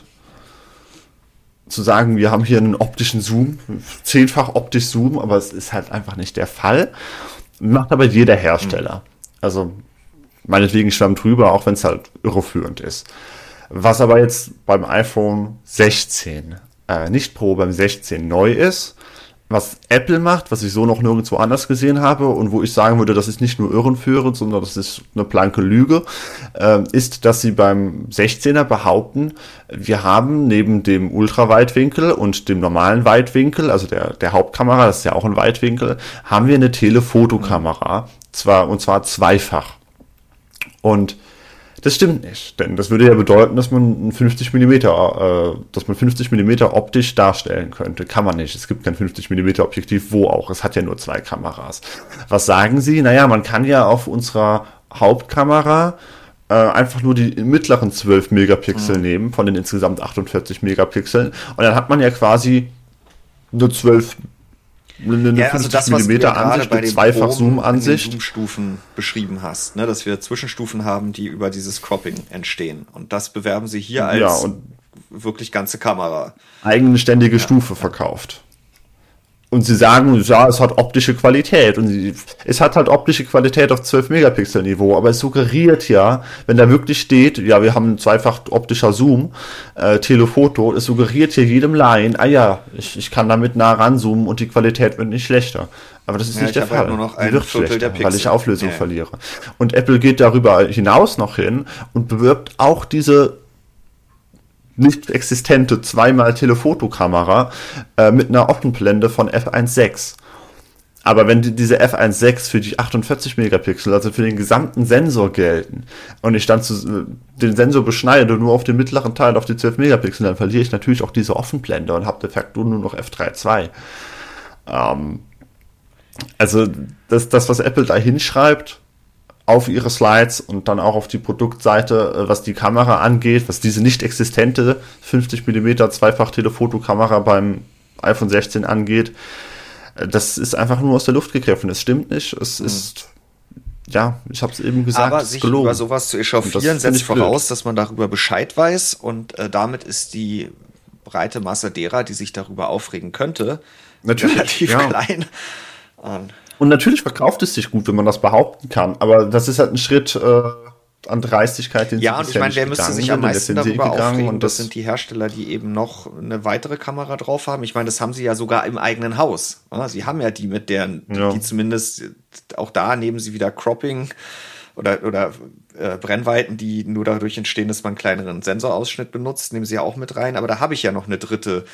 Zu sagen, wir haben hier einen optischen Zoom, 10-fach optisch Zoom, aber es ist halt einfach nicht der Fall. Macht aber jeder Hersteller. Also meinetwegen Schwamm drüber, auch wenn es halt irreführend ist. Was aber jetzt beim iPhone 16, nicht Pro, beim 16 neu ist, was Apple macht, was ich so noch nirgendwo anders gesehen habe und wo ich sagen würde, das ist nicht nur irreführend, sondern das ist eine blanke Lüge, ist, dass sie beim 16er behaupten, wir haben neben dem Ultraweitwinkel und dem normalen Weitwinkel, also der Hauptkamera, das ist ja auch ein Weitwinkel, haben wir eine Telefotokamera, und zwar zweifach. Und das stimmt nicht, denn das würde ja bedeuten, dass man 50 mm optisch darstellen könnte. Kann man nicht. Es gibt kein 50 mm Objektiv, wo auch. Es hat ja nur 2 Kameras. Was sagen sie? Naja, man kann ja auf unserer Hauptkamera einfach nur die mittleren 12 Megapixel nehmen, von den insgesamt 48 Megapixeln. Und dann hat man ja quasi nur 12 eine 50 mm Ansicht mit zweifach Zoom-Ansicht. Zoom-Stufen beschrieben hast, ne? Dass wir Zwischenstufen haben, die über dieses Cropping entstehen. Und das bewerben sie hier als wirklich ganze Kamera. Eigenständige Stufe verkauft. Und sie sagen, ja, es hat optische Qualität. Und es hat halt optische Qualität auf 12-Megapixel-Niveau. Aber es suggeriert ja, wenn da wirklich steht, ja, wir haben zweifach optischer Zoom, Telefoto, es suggeriert hier jedem Laien, ich kann damit nah ranzoomen und die Qualität wird nicht schlechter. Aber das ist nicht der Fall. Halt nur noch ein Viertel der Pixel, weil ich Auflösung verliere. Und Apple geht darüber hinaus noch hin und bewirbt auch diese nicht existente 2x Telefotokamera mit einer Offenblende von f1.6. Aber wenn diese f1.6 für die 48 Megapixel, also für den gesamten Sensor gelten, und ich dann den Sensor beschneide nur auf den mittleren Teil auf die 12 Megapixel, dann verliere ich natürlich auch diese Offenblende und habe de facto nur noch f3.2. Also das, was Apple da hinschreibt, auf ihre Slides und dann auch auf die Produktseite, was die Kamera angeht, was diese nicht existente 50 mm Zweifach-Telefotokamera beim iPhone 16 angeht, das ist einfach nur aus der Luft gegriffen. Es stimmt nicht. Es ist, ja, ich habe es eben gesagt, aber sich gelogen. Über sowas zu echauffieren, setzt voraus, dass man darüber Bescheid weiß und damit ist die breite Masse derer, die sich darüber aufregen könnte, relativ klein. Und natürlich verkauft es sich gut, wenn man das behaupten kann, aber das ist halt ein Schritt an Dreistigkeit, den und ich meine, wer müsste sich am meisten darüber aufregen? Und das sind die Hersteller, die eben noch eine weitere Kamera drauf haben. Ich meine, das haben sie ja sogar im eigenen Haus. Sie haben ja die mit deren, die zumindest, auch da nehmen sie wieder Cropping oder Brennweiten, die nur dadurch entstehen, dass man einen kleineren Sensorausschnitt benutzt, nehmen sie ja auch mit rein. Aber da habe ich ja noch eine dritte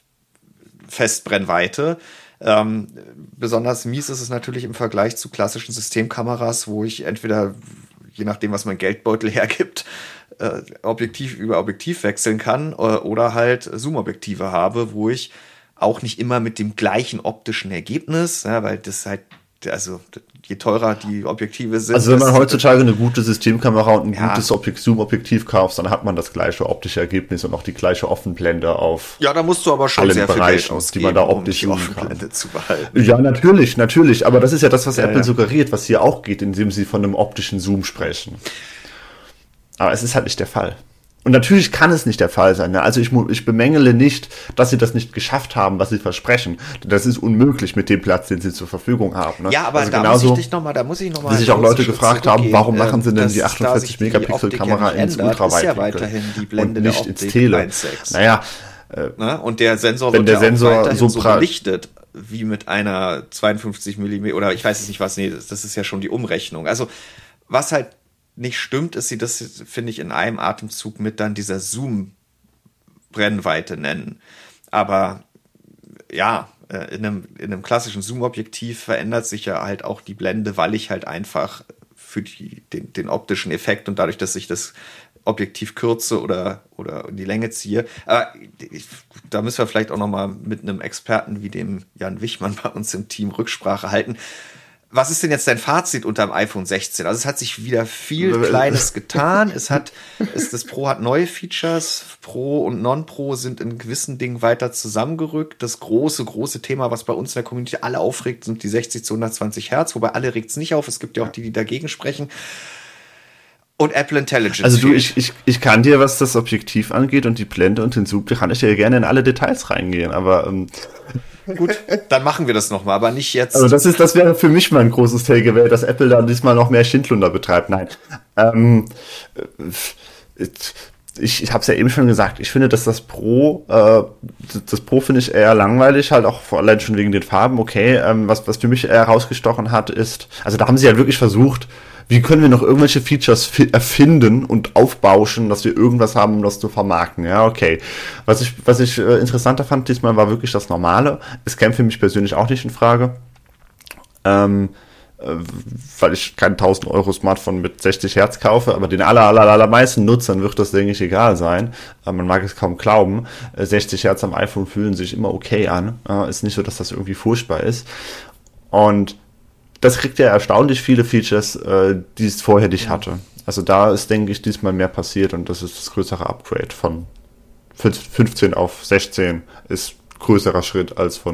Festbrennweite. Besonders mies ist es natürlich im Vergleich zu klassischen Systemkameras, wo ich entweder, je nachdem, was mein Geldbeutel hergibt, Objektiv über Objektiv wechseln kann oder halt Zoom-Objektive habe, wo ich auch nicht immer mit dem gleichen optischen Ergebnis, weil das halt, also je teurer die Objektive sind. Also wenn man heutzutage eine gute Systemkamera und ein gutes Zoom-Objektiv kauft, dann hat man das gleiche optische Ergebnis und auch die gleiche Offenblende auf. Ja, da musst du aber schon sehr viel Geld ausgeben, die man da optisch um die Offenblende zu behalten. Ja, natürlich. Aber das ist ja das, was Apple suggeriert, was hier auch geht, indem sie von einem optischen Zoom sprechen. Aber es ist halt nicht der Fall. Und natürlich kann es nicht der Fall sein. Ne? Also ich bemängele nicht, dass sie das nicht geschafft haben, was sie versprechen. Das ist unmöglich mit dem Platz, den sie zur Verfügung haben. Ne? Ja, aber also da muss ich noch mal wie sich auch Leute gefragt haben, warum machen sie denn die 48 Megapixel Kamera ins Ultraweitwinkel ja weiterhin die Blende und nicht der Optik ins Tele. 1.6. Naja, und der Sensor wird ja auch weiterhin so belichtet wie mit einer 52 mm oder ich weiß es nicht was, das ist ja schon die Umrechnung. Also was halt nicht stimmt, ist sie das, finde ich, in einem Atemzug mit dann dieser Zoom-Brennweite nennen. Aber ja, in einem klassischen Zoom-Objektiv verändert sich ja halt auch die Blende, weil ich halt einfach für den optischen Effekt und dadurch, dass ich das Objektiv kürze oder in die Länge ziehe. Da müssen wir vielleicht auch noch mal mit einem Experten wie dem Jan Wichmann bei uns im Team Rücksprache halten. Was ist denn jetzt dein Fazit unter dem iPhone 16? Also es hat sich wieder viel Kleines getan. Das Pro hat neue Features. Pro und Non-Pro sind in gewissen Dingen weiter zusammengerückt. Das große Thema, was bei uns in der Community alle aufregt, sind die 60 zu 120 Hertz. Wobei alle regt es nicht auf. Es gibt ja auch die dagegen sprechen. Und Apple Intelligence. Also ich kann dir, was das Objektiv angeht und die Blende und den Zoom, da kann ich ja gerne in alle Details reingehen, aber gut, dann machen wir das nochmal, aber nicht jetzt. Also das wäre für mich mal ein großes Takeaway, dass Apple dann diesmal noch mehr Schindlunder betreibt. Nein. Ich habe es ja eben schon gesagt, ich finde, dass das Pro finde ich eher langweilig, halt auch allein schon wegen den Farben, okay. Was für mich eher herausgestochen hat, ist, also da haben sie halt wirklich versucht, wie können wir noch irgendwelche Features erfinden und aufbauschen, dass wir irgendwas haben, um das zu vermarkten? Ja, okay. Was ich interessanter fand diesmal war wirklich das Normale. Es käme für mich persönlich auch nicht in Frage, weil ich kein 1000 Euro Smartphone mit 60 Hertz kaufe, aber den allermeisten Nutzern wird das, denke ich, egal sein. Man mag es kaum glauben. 60 Hertz am iPhone fühlen sich immer okay an. Ist nicht so, dass das irgendwie furchtbar ist. Und das kriegt ja erstaunlich viele Features, die es vorher nicht hatte. Also da ist, denke ich, diesmal mehr passiert und das ist das größere Upgrade von 15 auf 16 ist größerer Schritt als von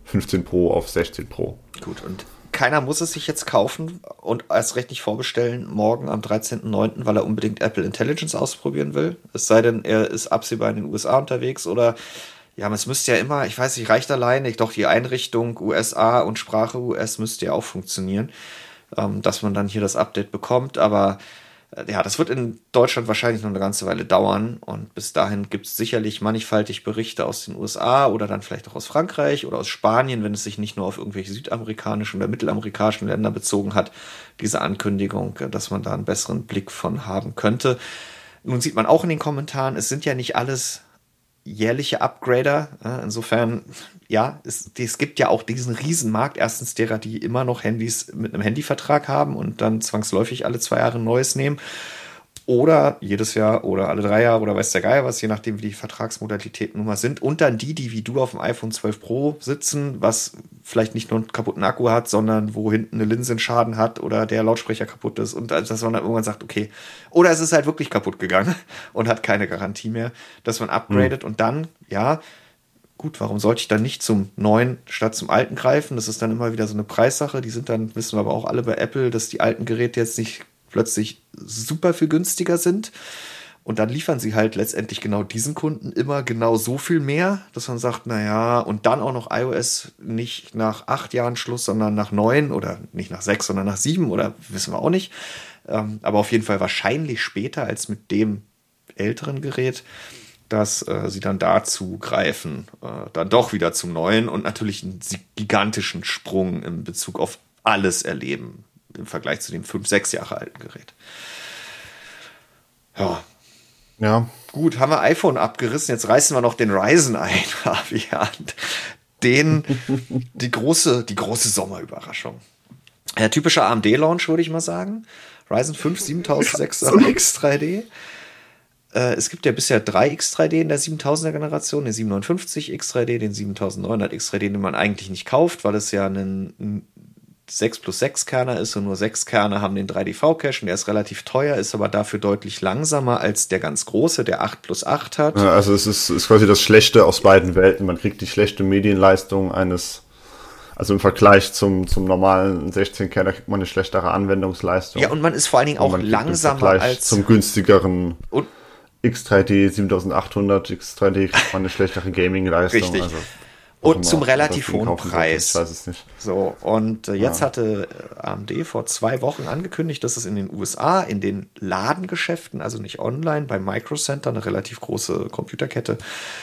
15 Pro auf 16 Pro. Gut, und keiner muss es sich jetzt kaufen und erst recht nicht vorbestellen morgen am 13.09., weil er unbedingt Apple Intelligence ausprobieren will. Es sei denn, er ist absehbar in den USA unterwegs oder ja, es müsste ja immer, ich weiß nicht, reicht alleine, doch die Einrichtung USA und Sprache US müsste ja auch funktionieren, dass man dann hier das Update bekommt, aber ja, das wird in Deutschland wahrscheinlich noch eine ganze Weile dauern und bis dahin gibt es sicherlich mannigfaltig Berichte aus den USA oder dann vielleicht auch aus Frankreich oder aus Spanien, wenn es sich nicht nur auf irgendwelche südamerikanischen oder mittelamerikanischen Länder bezogen hat, diese Ankündigung, dass man da einen besseren Blick von haben könnte. Nun sieht man auch in den Kommentaren, es sind ja nicht alles jährliche Upgrader. Insofern, ja, es gibt ja auch diesen Riesenmarkt. Erstens derer, die immer noch Handys mit einem Handyvertrag haben und dann zwangsläufig alle 2 Jahre ein neues nehmen. Oder jedes Jahr oder alle 3 Jahre oder weiß der Geier was, je nachdem, wie die Vertragsmodalitäten nun mal sind. Und dann die wie du auf dem iPhone 12 Pro sitzen, was vielleicht nicht nur einen kaputten Akku hat, sondern wo hinten eine Linse einen Schaden hat oder der Lautsprecher kaputt ist. Und dass man dann irgendwann sagt, okay, oder es ist halt wirklich kaputt gegangen und hat keine Garantie mehr, dass man upgradet und dann, ja, gut, warum sollte ich dann nicht zum neuen statt zum alten greifen? Das ist dann immer wieder so eine Preissache. Die sind dann, wissen wir aber auch alle bei Apple, dass die alten Geräte jetzt nicht plötzlich super viel günstiger sind. Und dann liefern sie halt letztendlich genau diesen Kunden immer genau so viel mehr, dass man sagt, naja, und dann auch noch iOS nicht nach 8 Jahren Schluss, sondern nach 9 oder nicht nach 6, sondern nach 7 oder wissen wir auch nicht. Aber auf jeden Fall wahrscheinlich später als mit dem älteren Gerät, dass sie dann dazu greifen, dann doch wieder zum neuen und natürlich einen gigantischen Sprung in Bezug auf alles erleben im Vergleich zu dem 5, 6 Jahre alten Gerät. Ja. Gut, haben wir iPhone abgerissen, jetzt reißen wir noch den Ryzen ein, Fabian. Die große Sommerüberraschung. Der typische AMD-Launch, würde ich mal sagen. Ryzen 5 7600 X3D. Es gibt ja bisher 3 X3D in der 7000er Generation, den 759 X3D, den 7900 X3D, den man eigentlich nicht kauft, weil es ja ein 6 plus 6 Kerner ist und nur 6 Kerne haben den 3D-V-Cache und der ist relativ teuer, ist aber dafür deutlich langsamer als der ganz große, der 8 plus 8 hat. Ja, also es ist quasi das Schlechte aus beiden Welten. Man kriegt die schlechte Medienleistung also im Vergleich zum normalen 16-Kerner kriegt man eine schlechtere Anwendungsleistung. Ja, und man ist vor allen Dingen auch langsamer als zum günstigeren X3D 7800 X3D kriegt man eine schlechtere Gaming-Leistung. Richtig. Also und zum relativ hohen Preis. Ich weiß es nicht. So, und jetzt hatte AMD vor 2 Wochen angekündigt, dass es in den USA, in den Ladengeschäften, also nicht online, bei Micro Center, eine relativ große Computerkette,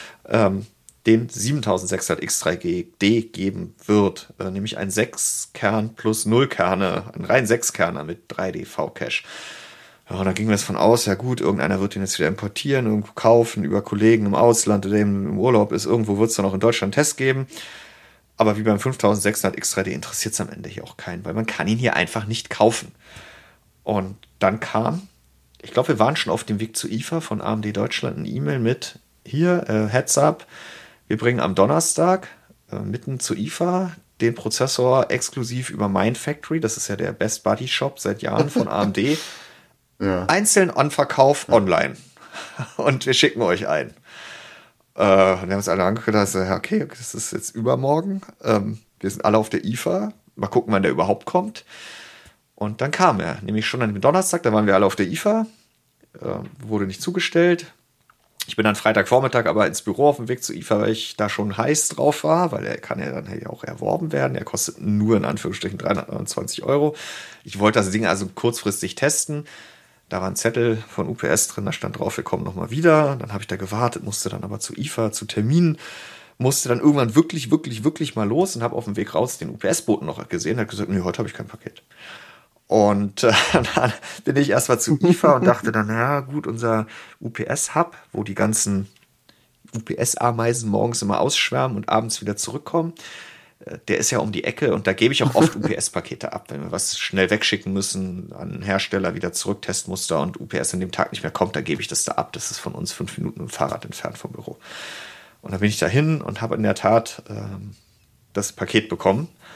den 7600 X3D geben wird. Nämlich ein 6-Kern plus 0 Kerne, ein rein 6-Kerner mit 3D-V-Cache. Ja, und da ging mir das von aus, ja gut, irgendeiner wird den jetzt wieder importieren, irgendwo kaufen, über Kollegen im Ausland oder im Urlaub ist, irgendwo wird es dann auch in Deutschland einen Test geben. Aber wie beim 5600 X3D interessiert es am Ende hier auch keinen, weil man kann ihn hier einfach nicht kaufen. Und dann kam, ich glaube, wir waren schon auf dem Weg zu IFA von AMD Deutschland, eine E-Mail mit, hier, Heads up, wir bringen am Donnerstag mitten zu IFA den Prozessor exklusiv über Mindfactory, das ist ja der Best Buddy Shop seit Jahren von AMD, einzeln an Verkauf online. Und wir schicken euch ein. Wir haben uns alle angeguckt, okay, das ist jetzt übermorgen. Wir sind alle auf der IFA. Mal gucken, wann der überhaupt kommt. Und dann kam er, nämlich schon an dem Donnerstag, da waren wir alle auf der IFA. Wurde nicht zugestellt. Ich bin dann Freitagvormittag aber ins Büro auf dem Weg zu IFA, weil ich da schon heiß drauf war, weil er kann ja dann ja auch erworben werden. Er kostet nur in Anführungsstrichen 329 €. Ich wollte das Ding also kurzfristig testen. Da war ein Zettel von UPS drin, da stand drauf, wir kommen nochmal wieder. Dann habe ich da gewartet, musste dann aber zu IFA, zu Terminen, musste dann irgendwann wirklich mal los und habe auf dem Weg raus den UPS-Boten noch gesehen. Er hat gesagt, nee, heute habe ich kein Paket. Und dann bin ich erstmal zu IFA und dachte dann, ja gut, unser UPS-Hub, wo die ganzen UPS-Ameisen morgens immer ausschwärmen und abends wieder zurückkommen, der ist ja um die Ecke und da gebe ich auch oft UPS-Pakete ab, wenn wir was schnell wegschicken müssen, an einen Hersteller wieder zurück, Testmuster und UPS an dem Tag nicht mehr kommt, dann gebe ich das da ab. Das ist von uns 5 Minuten mit dem Fahrrad entfernt vom Büro. Und dann bin ich da hin und habe in der Tat das Paket bekommen.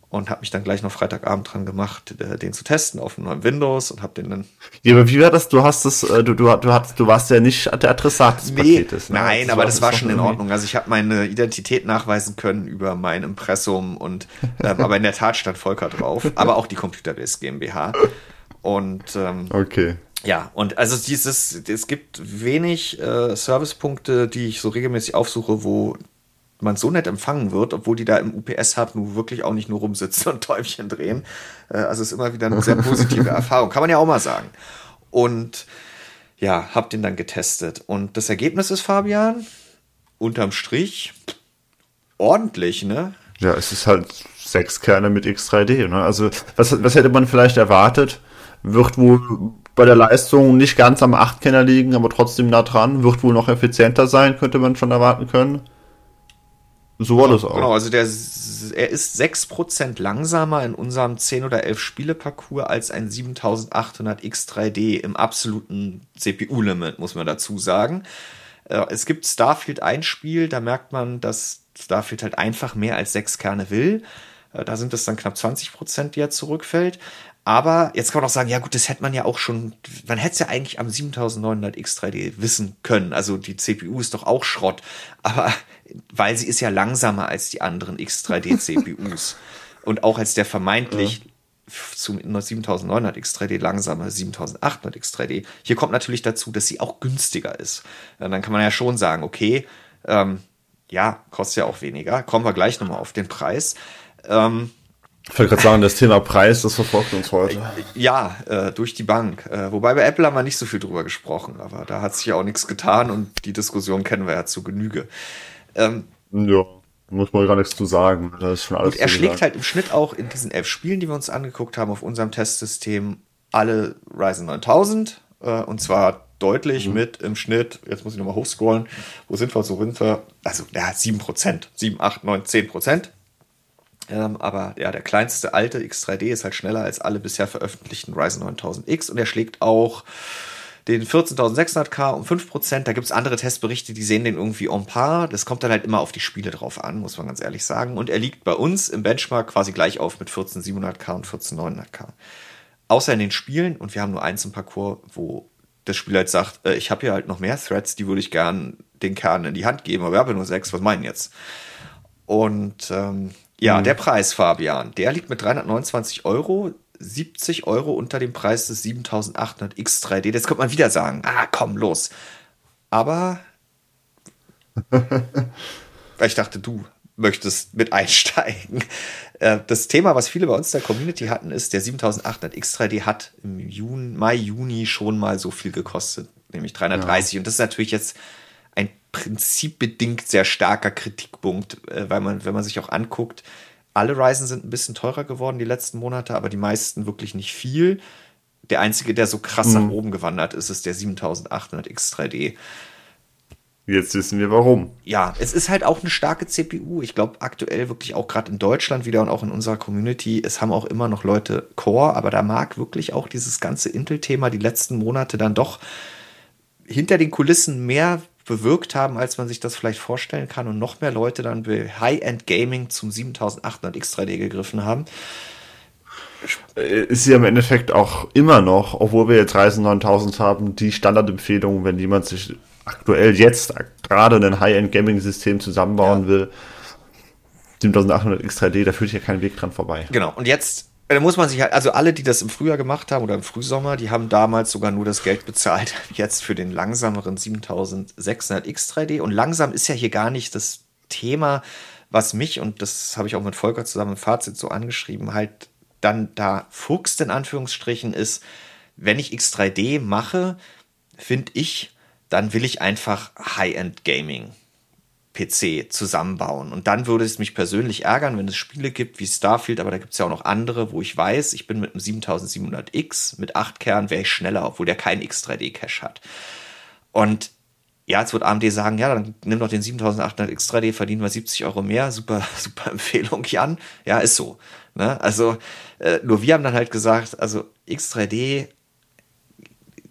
und habe mich dann gleich noch Freitagabend dran gemacht, den zu testen auf dem neuen Windows und habe den dann. Ja, aber wie war das? Du warst ja nicht der Adressat des Paketes. Ne? Nein, aber das war schon in irgendwie Ordnung. Also ich habe meine Identität nachweisen können über mein Impressum und aber in der Tat stand Volker drauf, aber auch die Computerbase GmbH. Und okay. ja, und also es gibt wenig Servicepunkte, die ich so regelmäßig aufsuche, wo man so nett empfangen wird, obwohl die da im UPS-Hub nur wirklich auch nicht nur rumsitzen und Däumchen drehen. Also ist immer wieder eine sehr positive Erfahrung, kann man ja auch mal sagen. Und ja, hab den dann getestet. Und das Ergebnis ist, Fabian, unterm Strich ordentlich, ne? Ja, es ist halt 6 Kerne mit X3D, ne? Also was hätte man vielleicht erwartet? Wird wohl bei der Leistung nicht ganz am 8-Kerner liegen, aber trotzdem nah dran. Wird wohl noch effizienter sein, könnte man schon erwarten können. So war das auch. Genau, also er ist 6% langsamer in unserem 10 oder 11 Spiele-Parcours als ein 7800 X3D im absoluten CPU-Limit, muss man dazu sagen. Es gibt Starfield ein Spiel, da merkt man, dass Starfield halt einfach mehr als 6 Kerne will. Da sind es dann knapp 20%, die er zurückfällt. Aber jetzt kann man auch sagen, ja gut, das hätte man ja auch schon, man hätte es ja eigentlich am 7900 X3D wissen können. Also die CPU ist doch auch Schrott. Aber weil sie ist ja langsamer als die anderen X3D CPUs. Und auch als der vermeintlich zum 7900 X3D langsame 7800 X3D. Hier kommt natürlich dazu, dass sie auch günstiger ist. Dann kann man ja schon sagen, okay, ja, kostet ja auch weniger. Kommen wir gleich nochmal auf den Preis. Ich wollte gerade sagen, das Thema Preis, das verfolgt uns heute. Ja, durch die Bank. Wobei bei Apple haben wir nicht so viel drüber gesprochen, aber da hat sich ja auch nichts getan und die Diskussion kennen wir ja zu Genüge. Ja, muss man gar nichts zu sagen. Das ist schon alles und er schlägt halt im Schnitt auch in diesen 11 Spielen, die wir uns angeguckt haben, auf unserem Testsystem alle Ryzen 9000 und zwar deutlich mit im Schnitt, jetzt muss ich nochmal hochscrollen, wo sind wir, so sind wir, also ja, 7%, 7, 8, 9, 10%. Aber ja, der kleinste alte X3D ist halt schneller als alle bisher veröffentlichten Ryzen 9000X und er schlägt auch den 14600K um 5%. Da gibt es andere Testberichte, die sehen den irgendwie en par. Das kommt dann halt immer auf die Spiele drauf an, muss man ganz ehrlich sagen. Und er liegt bei uns im Benchmark quasi gleich auf mit 14700K und 14900K. Außer in den Spielen, und wir haben nur eins im Parcours, wo das Spiel halt sagt, ich habe hier halt noch mehr Threads, die würde ich gern den Kernen in die Hand geben, aber wir haben ja nur 6, was meinen jetzt? Und ja, der Preis, Fabian, der liegt mit 329 €, 70 € unter dem Preis des 7800 X3D. Das könnte man wieder sagen, komm, los. Aber ich dachte, du möchtest mit einsteigen. Das Thema, was viele bei uns in der Community hatten, ist, der 7800 X3D hat im Mai, Juni schon mal so viel gekostet, nämlich 330. Ja. Und das ist natürlich jetzt ein prinzipbedingt sehr starker Kritikpunkt, weil man, wenn man sich auch anguckt, alle Ryzen sind ein bisschen teurer geworden die letzten Monate, aber die meisten wirklich nicht viel. Der einzige, der so krass nach oben gewandert ist, ist der 7800 X3D. Jetzt wissen wir warum. Ja, es ist halt auch eine starke CPU. Ich glaube aktuell wirklich auch gerade in Deutschland wieder und auch in unserer Community, es haben auch immer noch Leute Core, aber da mag wirklich auch dieses ganze Intel-Thema die letzten Monate dann doch hinter den Kulissen mehr bewirkt haben, als man sich das vielleicht vorstellen kann und noch mehr Leute dann bei High-End-Gaming zum 7800 X3D gegriffen haben. Ist ja im Endeffekt auch immer noch, obwohl wir jetzt Ryzen 9000 haben, die Standardempfehlung, wenn jemand sich aktuell jetzt gerade ein High-End-Gaming-System zusammenbauen will, 7800 X3D, da führt ja kein Weg dran vorbei. Genau, und jetzt da muss man sich halt, also alle, die das im Frühjahr gemacht haben oder im Frühsommer, die haben damals sogar nur das Geld bezahlt, jetzt für den langsameren 7600 X3D. Und langsam ist ja hier gar nicht das Thema, was mich, und das habe ich auch mit Volker zusammen im Fazit so angeschrieben, halt dann da fuchst in Anführungsstrichen ist, wenn ich X3D mache, finde ich, dann will ich einfach High-End-Gaming PC zusammenbauen. Und dann würde es mich persönlich ärgern, wenn es Spiele gibt wie Starfield, aber da gibt es ja auch noch andere, wo ich weiß, ich bin mit einem 7700X, mit 8 Kernen wäre ich schneller, obwohl der keinen X3D-Cache hat. Und ja, jetzt wird AMD sagen, ja, dann nimm doch den 7800 X3D, verdienen wir 70 € mehr. Super, super Empfehlung, Jan. Ja, ist so. Ne? Also, nur wir haben dann halt gesagt, also X3D,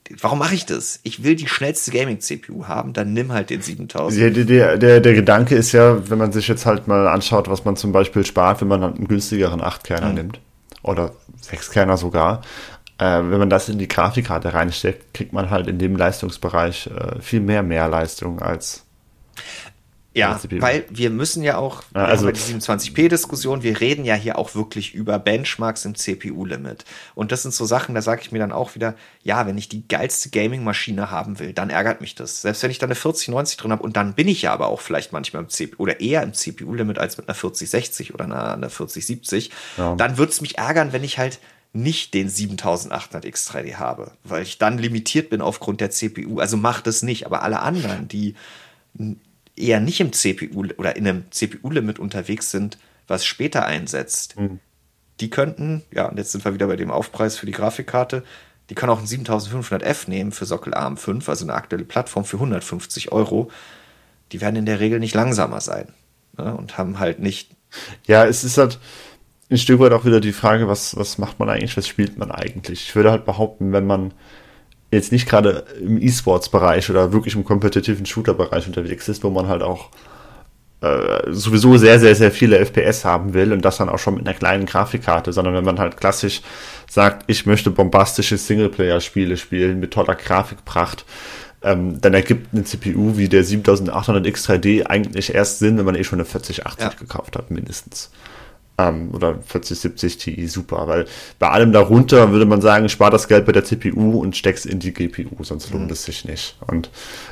warum mache ich das? Ich will die schnellste Gaming-CPU haben, dann nimm halt den 7000. Der Gedanke ist ja, wenn man sich jetzt halt mal anschaut, was man zum Beispiel spart, wenn man einen günstigeren 8-Kerner nimmt. Oder 6-Kerner sogar. Wenn man das in die Grafikkarte reinsteckt, kriegt man halt in dem Leistungsbereich viel mehr Leistung als ja, weil wir müssen ja auch, also die 27p-Diskussion, wir reden ja hier auch wirklich über Benchmarks im CPU-Limit. Und das sind so Sachen, da sage ich mir dann auch wieder, ja, wenn ich die geilste Gaming-Maschine haben will, dann ärgert mich das. Selbst wenn ich da eine 4090 drin habe und dann bin ich ja aber auch vielleicht manchmal im CPU oder eher im CPU-Limit als mit einer 4060 oder einer 4070, dann würde es mich ärgern, wenn ich halt nicht den 7800 X3D habe, weil ich dann limitiert bin aufgrund der CPU. Also macht es nicht, aber alle anderen, die eher nicht im CPU oder in einem CPU-Limit unterwegs sind, was später einsetzt, die könnten, ja, und jetzt sind wir wieder bei dem Aufpreis für die Grafikkarte, die können auch einen 7500F nehmen für Sockel ARM5, also eine aktuelle Plattform für 150 Euro. Die werden in der Regel nicht langsamer sein, ne, und haben halt nicht... Ja, es ist halt ein Stück weit auch wieder die Frage, was macht man eigentlich, was spielt man eigentlich? Ich würde halt behaupten, wenn man jetzt nicht gerade im E-Sports-Bereich oder wirklich im kompetitiven Shooter-Bereich unterwegs ist, wo man halt auch sowieso sehr viele FPS haben will und das dann auch schon mit einer kleinen Grafikkarte, sondern wenn man halt klassisch sagt, ich möchte bombastische Singleplayer-Spiele spielen mit toller Grafikpracht, dann ergibt eine CPU wie der 7800 X3D eigentlich erst Sinn, wenn man schon eine 4080 gekauft hat, mindestens. Oder 4070 Ti, super, weil bei allem darunter würde man sagen, spar das Geld bei der CPU und steck's in die GPU, sonst lohnt es sich nicht. Und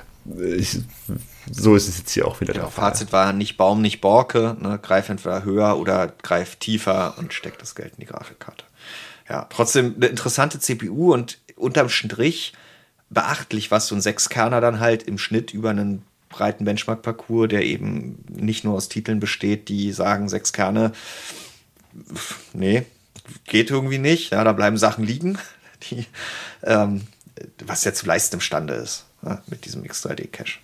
so ist es jetzt hier auch wieder der Fall. Fazit war nicht Baum, nicht Borke, ne? Greif entweder höher oder greif tiefer und steck das Geld in die Grafikkarte. Ja, trotzdem eine interessante CPU und unterm Strich beachtlich, was so ein 6-Kerner dann halt im Schnitt über einen breiten Benchmark-Parcours, der eben nicht nur aus Titeln besteht, die sagen, 6 Kerne, nee, geht irgendwie nicht. Ja, da bleiben Sachen liegen, die, was ja zu leisten imstande ist, ja, mit diesem X3D-Cache.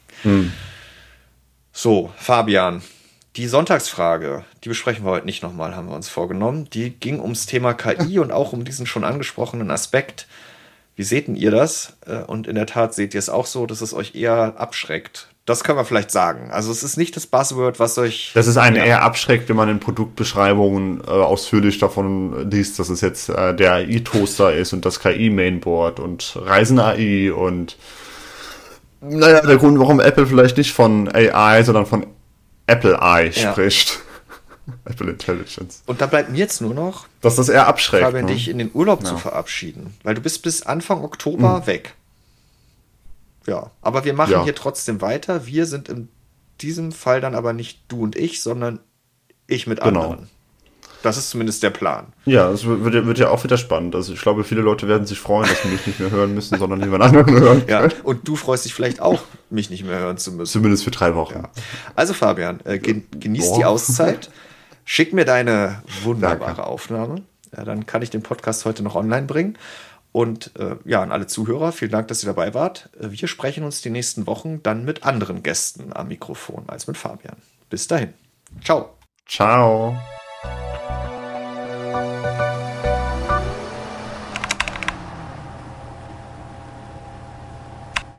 So, Fabian, die Sonntagsfrage, die besprechen wir heute nicht nochmal, haben wir uns vorgenommen. Die ging ums Thema KI und auch um diesen schon angesprochenen Aspekt. Wie seht denn ihr das? Und in der Tat seht ihr es auch so, dass es euch eher abschreckt. Das können wir vielleicht sagen. Also es ist nicht das Buzzword, was euch... Das ist einen eher abschreckt, wenn man in Produktbeschreibungen ausführlich davon liest, dass es jetzt der AI-Toaster ist und das KI-Mainboard und Reisen-AI und naja, der Grund, warum Apple vielleicht nicht von AI, sondern von Apple AI spricht. Apple Intelligence. Und da bleibt mir jetzt nur noch, dass das eher abschreckt, Fabian, dich in den Urlaub zu verabschieden. Weil du bist bis Anfang Oktober weg. Ja, aber wir machen hier trotzdem weiter. Wir sind in diesem Fall dann aber nicht du und ich, sondern ich mit anderen. Das ist zumindest der Plan. Ja, das wird ja auch wieder spannend. Also ich glaube, viele Leute werden sich freuen, dass sie mich nicht mehr hören müssen, sondern jemand anderen hören können. Ja, und du freust dich vielleicht auch, mich nicht mehr hören zu müssen. Zumindest für 3 Wochen. Ja. Also Fabian, genieß die Auszeit. Schick mir deine wunderbare Aufnahme. Ja, dann kann ich den Podcast heute noch online bringen. Und an alle Zuhörer, vielen Dank, dass ihr dabei wart. Wir sprechen uns die nächsten Wochen dann mit anderen Gästen am Mikrofon als mit Fabian. Bis dahin. Ciao. Ciao.